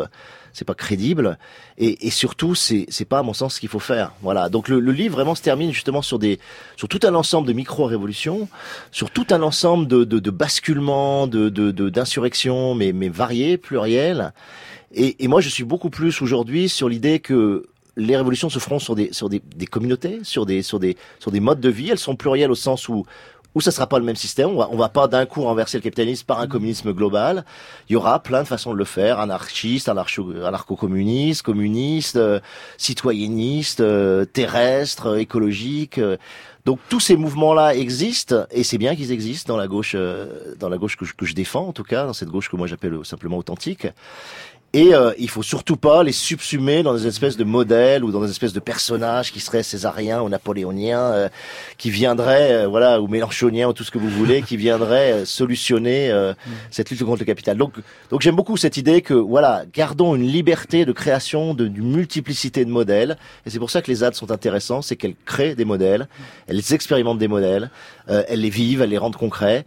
crédible, et surtout c'est pas à mon sens ce qu'il faut faire. Voilà. Donc le livre vraiment se termine justement sur tout un ensemble de micro-révolutions, sur tout un ensemble de basculements, d'insurrections, mais variées, plurielles. Et moi je suis beaucoup plus aujourd'hui sur l'idée que les révolutions se feront sur des communautés, sur des modes de vie. Elles sont plurielles au sens où ça sera pas le même système. On va pas d'un coup renverser le capitalisme par un communisme global. Il y aura plein de façons de le faire. Anarchiste, anarcho-communiste, communiste, citoyenniste, terrestre, écologique. Donc tous ces mouvements-là existent, et c'est bien qu'ils existent dans la gauche que je défends, en tout cas, dans cette gauche que moi j'appelle simplement authentique. Et il faut surtout pas les subsumer dans des espèces de modèles ou dans des espèces de personnages qui seraient césariens ou napoléoniens, qui viendraient, ou mélanchoniens ou tout ce que vous voulez, qui viendraient solutionner cette lutte contre le capital. Donc j'aime beaucoup cette idée que gardons une liberté de création d'une multiplicité de modèles. Et c'est pour ça que les ZAD sont intéressants, c'est qu'elles créent des modèles, elles expérimentent des modèles, elles les vivent, elles les rendent concrets.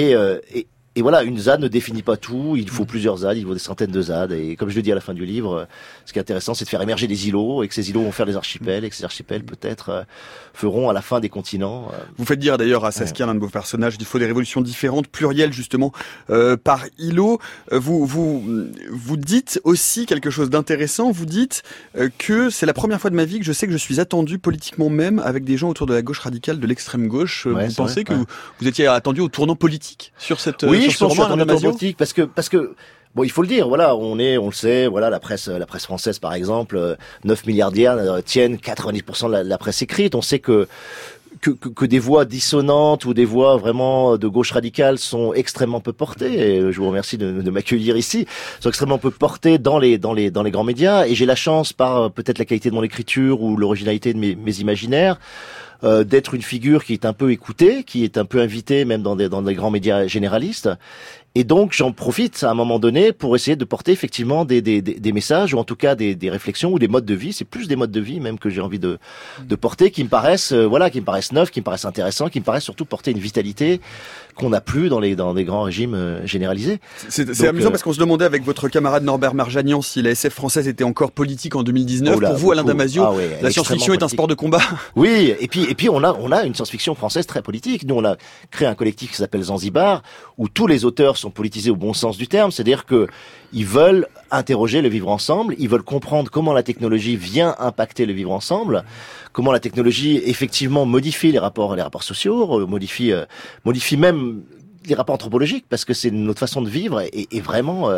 Et voilà, une ZAD ne définit pas tout, il faut plusieurs ZAD, il faut des centaines de ZAD, et comme je le dis à la fin du livre, ce qui est intéressant, c'est de faire émerger des îlots, et que ces îlots vont faire des archipels, et que ces archipels, peut-être, feront à la fin des continents. Vous faites dire d'ailleurs à Saskia, l'un de vos personnages, qu'il faut des révolutions différentes, plurielles justement, par îlot. Vous dites aussi quelque chose d'intéressant, vous dites que c'est la première fois de ma vie que je sais que je suis attendu politiquement même avec des gens autour de la gauche radicale, de l'extrême gauche. Vous pensez que vous étiez attendu au tournant politique sur cette... Oui, je pense que c'est un politique parce que bon, il faut le dire, on le sait, la presse française par exemple, 9 milliardaires tiennent 90% de la presse écrite. On sait que des voix dissonantes ou des voix vraiment de gauche radicale sont extrêmement peu portées. Et je vous remercie de m'accueillir ici. Sont extrêmement peu portées dans les grands médias. Et j'ai la chance, par peut-être la qualité de mon écriture ou l'originalité de mes imaginaires, d'être une figure qui est un peu écoutée, qui est un peu invitée même dans des grands médias généralistes. Et donc j'en profite à un moment donné pour essayer de porter effectivement des messages, ou en tout cas des réflexions ou des modes de vie. C'est plus des modes de vie même que j'ai envie de porter, qui me paraissent neufs, qui me paraissent intéressants, qui me paraissent surtout porter une vitalité qu'on n'a plus dans des grands régimes généralisés. C'est amusant parce qu'on se demandait avec votre camarade Norbert Marjanian si la SF française était encore politique en 2019. Pour vous, Alain Damasio, la science-fiction est un sport de combat. Oui, et puis on a une science-fiction française très politique. Nous, on a créé un collectif qui s'appelle Zanzibar, où tous les auteurs sont politisés au bon sens du terme, c'est-à-dire que ils veulent interroger le vivre ensemble, ils veulent comprendre comment la technologie vient impacter le vivre ensemble, comment la technologie effectivement modifie les rapports sociaux, modifie même les rapports anthropologiques, parce que c'est notre façon de vivre est vraiment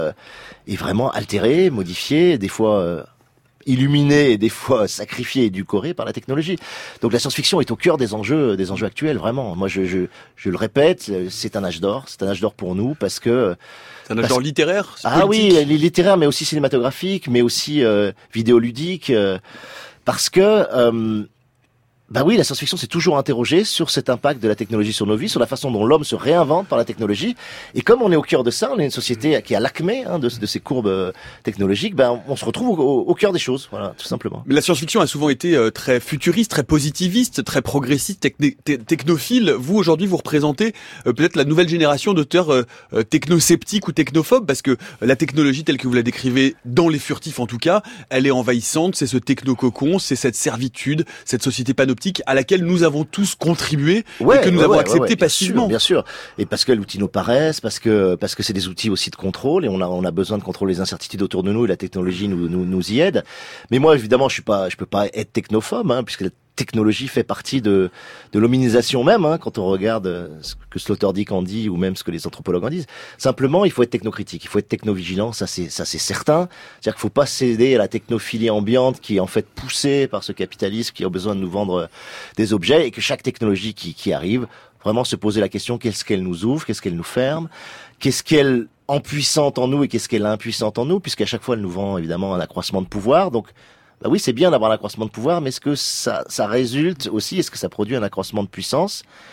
altérée, modifiée, des fois illuminée et des fois sacrifiée et édulcorée par la technologie. Donc la science-fiction est au cœur des enjeux actuels, vraiment. Moi, je le répète, c'est un âge d'or pour nous, parce que... C'est un âge d'or littéraire, politique. Oui, littéraire, mais aussi cinématographique, mais aussi vidéoludique, parce que... la science-fiction s'est toujours interrogée sur cet impact de la technologie sur nos vies, sur la façon dont l'homme se réinvente par la technologie. Et comme on est au cœur de ça, on est une société qui est à l'acmé de ces courbes technologiques, on se retrouve au cœur des choses, voilà, tout simplement. Mais la science-fiction a souvent été très futuriste, très positiviste, très progressiste, technophile. Vous, aujourd'hui, vous représentez peut-être la nouvelle génération d'auteurs technosceptiques ou technophobes, parce que la technologie telle que vous la décrivez, dans Les Furtifs en tout cas, elle est envahissante, c'est ce technococon, c'est cette servitude, cette société panoptique à laquelle nous avons tous contribué et que nous avons accepté passivement. Bien sûr. Et parce que l'outil nous paraisse, parce que c'est des outils aussi de contrôle, et on a besoin de contrôler les incertitudes autour de nous, et la technologie nous y aide. Mais moi, évidemment, je peux pas être technophobe, puisque la technologie fait partie de l'hominisation même, quand on regarde ce que Sloterdijk en dit, ou même ce que les anthropologues en disent. Simplement, il faut être technocritique, il faut être technovigilant, ça c'est certain. C'est-à-dire qu'il faut pas céder à la technophilie ambiante qui est en fait poussée par ce capitalisme qui a besoin de nous vendre des objets, et que chaque technologie qui arrive, vraiment se poser la question, qu'est-ce qu'elle nous ouvre, qu'est-ce qu'elle nous ferme, qu'est-ce qu'elle empuissante en nous et qu'est-ce qu'elle impuissante en nous, puisqu'à chaque fois elle nous vend évidemment un accroissement de pouvoir. Donc oui, c'est bien d'avoir un accroissement de pouvoir, mais est-ce que ça résulte aussi, est-ce que ça produit un accroissement de puissance ?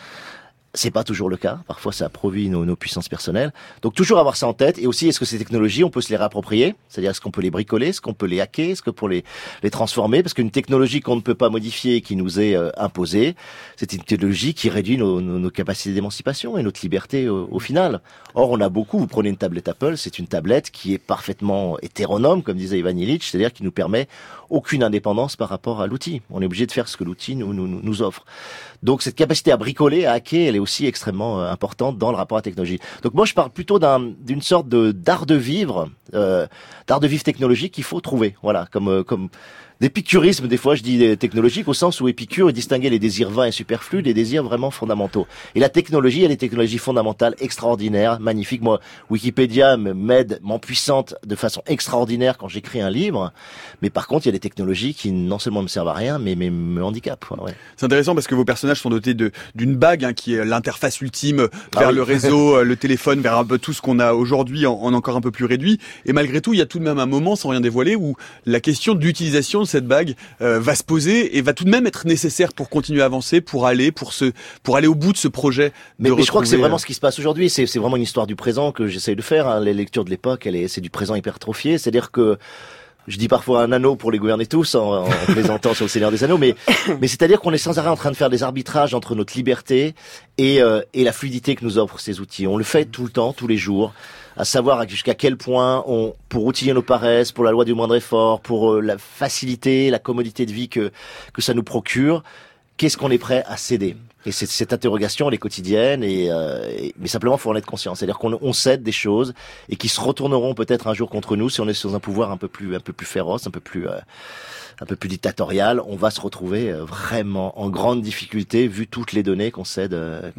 C'est pas toujours le cas. Parfois, ça appauvrit nos puissances personnelles. Donc, toujours avoir ça en tête. Et aussi, est-ce que ces technologies, on peut se les réapproprier? C'est-à-dire, est-ce qu'on peut les bricoler? Est-ce qu'on peut les hacker? Est-ce que pour les transformer? Parce qu'une technologie qu'on ne peut pas modifier, qui nous est imposée, c'est une technologie qui réduit nos capacités d'émancipation et notre liberté au final. Or, on a beaucoup. Vous prenez une tablette Apple, c'est une tablette qui est parfaitement hétéronome, comme disait Ivan Illich, c'est-à-dire qui nous permet aucune indépendance par rapport à l'outil. On est obligé de faire ce que l'outil nous offre. Donc cette capacité à bricoler, à hacker, elle est aussi extrêmement importante dans le rapport à la technologie. Donc moi je parle plutôt d'une sorte d'art de vivre technologique qu'il faut trouver. Voilà, comme d'épicurisme, des fois je dis technologique, au sens où Épicure distinguait les désirs vains et superflus des désirs vraiment fondamentaux. Et la technologie, elle est des technologies fondamentales, extraordinaires, magnifiques. Moi, Wikipédia m'empuissante de façon extraordinaire quand j'écris un livre. Mais par contre, il y a des technologies qui non seulement me servent à rien, mais me handicapent. Ouais. C'est intéressant parce que vos personnages sont dotés d'une bague qui est l'interface ultime vers le réseau, le téléphone, vers un peu tout ce qu'on a aujourd'hui en encore un peu plus réduit. Et malgré tout, il y a tout de même un moment, sans rien dévoiler, où la question d'utilisation de cette bague va se poser et va tout de même être nécessaire pour continuer à avancer, pour aller au bout de ce projet. Mais je crois que c'est vraiment ce qui se passe aujourd'hui. C'est vraiment une histoire du présent que j'essaye de faire. Hein. Les lectures de l'époque, c'est du présent hypertrophié. C'est-à-dire que je dis parfois un anneau pour les gouverner tous en plaisantant sur le Seigneur des Anneaux, mais c'est-à-dire qu'on est sans arrêt en train de faire des arbitrages entre notre liberté et la fluidité que nous offrent ces outils. On le fait tout le temps, tous les jours, à savoir jusqu'à quel point pour outiller nos paresses, pour la loi du moindre effort, pour la facilité, la commodité de vie que ça nous procure, qu'est-ce qu'on est prêt à céder? Et cette interrogation, elle est quotidienne, mais simplement, il faut en être conscient. C'est-à-dire qu'on cède des choses et qui se retourneront peut-être un jour contre nous si on est sur un pouvoir un peu plus féroce, un peu plus dictatorial. On va se retrouver vraiment en grande difficulté vu toutes les données qu'on cède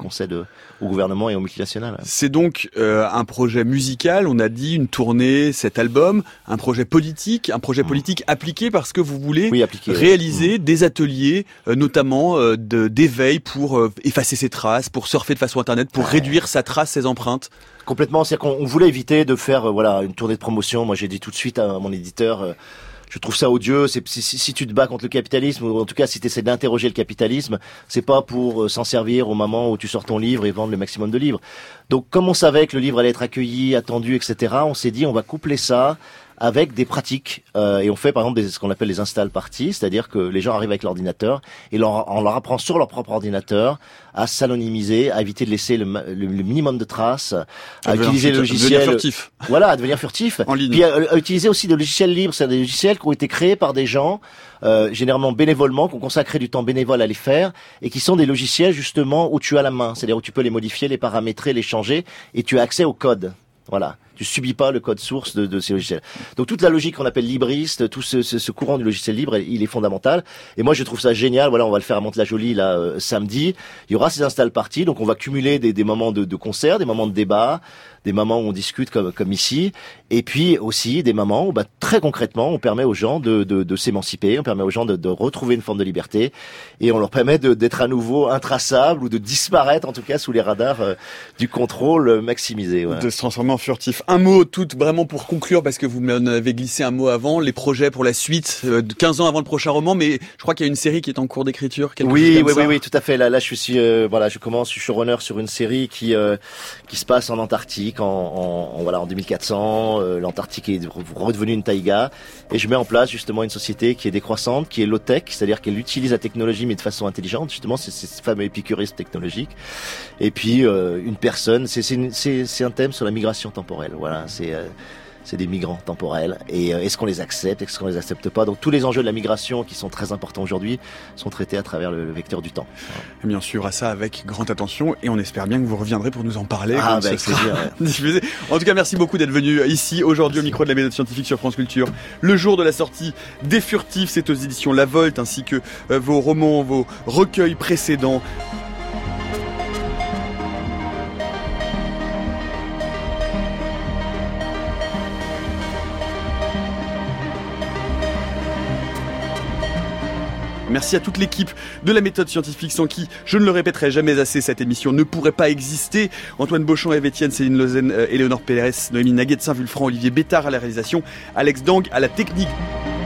au gouvernement et aux multinationales. C'est donc un projet musical, on a dit, une tournée, cet album, un projet politique appliqué parce que vous voulez réaliser des ateliers, notamment d'éveil pour effacer ses traces, pour surfer de façon internet, pour réduire sa trace, ses empreintes. Complètement, c'est-à-dire qu'on voulait éviter de faire une tournée de promotion. Moi j'ai dit tout de suite à mon éditeur, je trouve ça odieux. Si tu te bats contre le capitalisme, ou en tout cas si tu essaies d'interroger le capitalisme, c'est pas pour s'en servir au moment où tu sors ton livre et vendre le maximum de livres. Donc comme on savait que le livre allait être accueilli, attendu, etc., on s'est dit on va coupler ça avec des pratiques, et on fait par exemple ce qu'on appelle les install parties, c'est-à-dire que les gens arrivent avec l'ordinateur et on leur apprend sur leur propre ordinateur à s'anonymiser, à éviter de laisser le minimum de traces, à utiliser le logiciel, furtif. Voilà, à devenir furtif, en ligne. Puis à utiliser aussi des logiciels libres, c'est-à-dire des logiciels qui ont été créés par des gens, généralement bénévolement, qui ont consacré du temps bénévole à les faire, et qui sont des logiciels justement où tu as la main, c'est-à-dire où tu peux les modifier, les paramétrer, les changer, et tu as accès au code. Voilà. Tu subis pas le code source de ces logiciels. Donc toute la logique qu'on appelle libriste, tout ce courant du logiciel libre, il est fondamental. Et moi je trouve ça génial. Voilà, on va le faire à Mantes-la-Jolie là samedi. Il y aura ces install parties, donc on va cumuler des moments de concert, des moments de débat, des moments où on discute comme ici, et puis aussi des moments où très concrètement on permet aux gens de s'émanciper, on permet aux gens de retrouver une forme de liberté, et on leur permet d'être à nouveau intraçables ou de disparaître en tout cas sous les radars du contrôle maximisé. Voilà. De se transformer en furtif. Un mot vraiment pour conclure, parce que vous m'en avez glissé un mot avant, les projets pour la suite, 15 ans avant le prochain roman, mais je crois qu'il y a une série qui est en cours d'écriture. Oui, tout à fait. Là, je suis, je suis showrunner sur une série qui se passe en Antarctique, en 2400. L'Antarctique est redevenue une taïga, et je mets en place justement une société qui est décroissante, qui est low-tech, c'est-à-dire qu'elle utilise la technologie mais de façon intelligente. Justement, c'est ce fameux épicurisme technologique. Et puis une personne, c'est un thème sur la migration temporelle. Voilà, c'est des migrants temporels. Et est-ce qu'on les accepte, est-ce qu'on les accepte pas? Donc tous les enjeux de la migration qui sont très importants aujourd'hui sont traités à travers le vecteur du temps. Et bien sûr, à ça avec grande attention, et on espère bien que vous reviendrez pour nous en parler. Avec plaisir. Diffusé. En tout cas, merci beaucoup d'être venu ici aujourd'hui au micro de la méthode scientifique sur France Culture. Le jour de la sortie des Furtifs, c'est aux éditions La Volte, ainsi que vos romans, vos recueils précédents. Merci à toute l'équipe de la méthode scientifique, sans qui, je ne le répéterai jamais assez, cette émission ne pourrait pas exister. Antoine Beauchamp, Eve Etienne, Céline Lozen, Éléonore Pérez, Noémie Naguet de Saint-Vulfranc, Olivier Bétard à la réalisation, Alex Dang à la technique.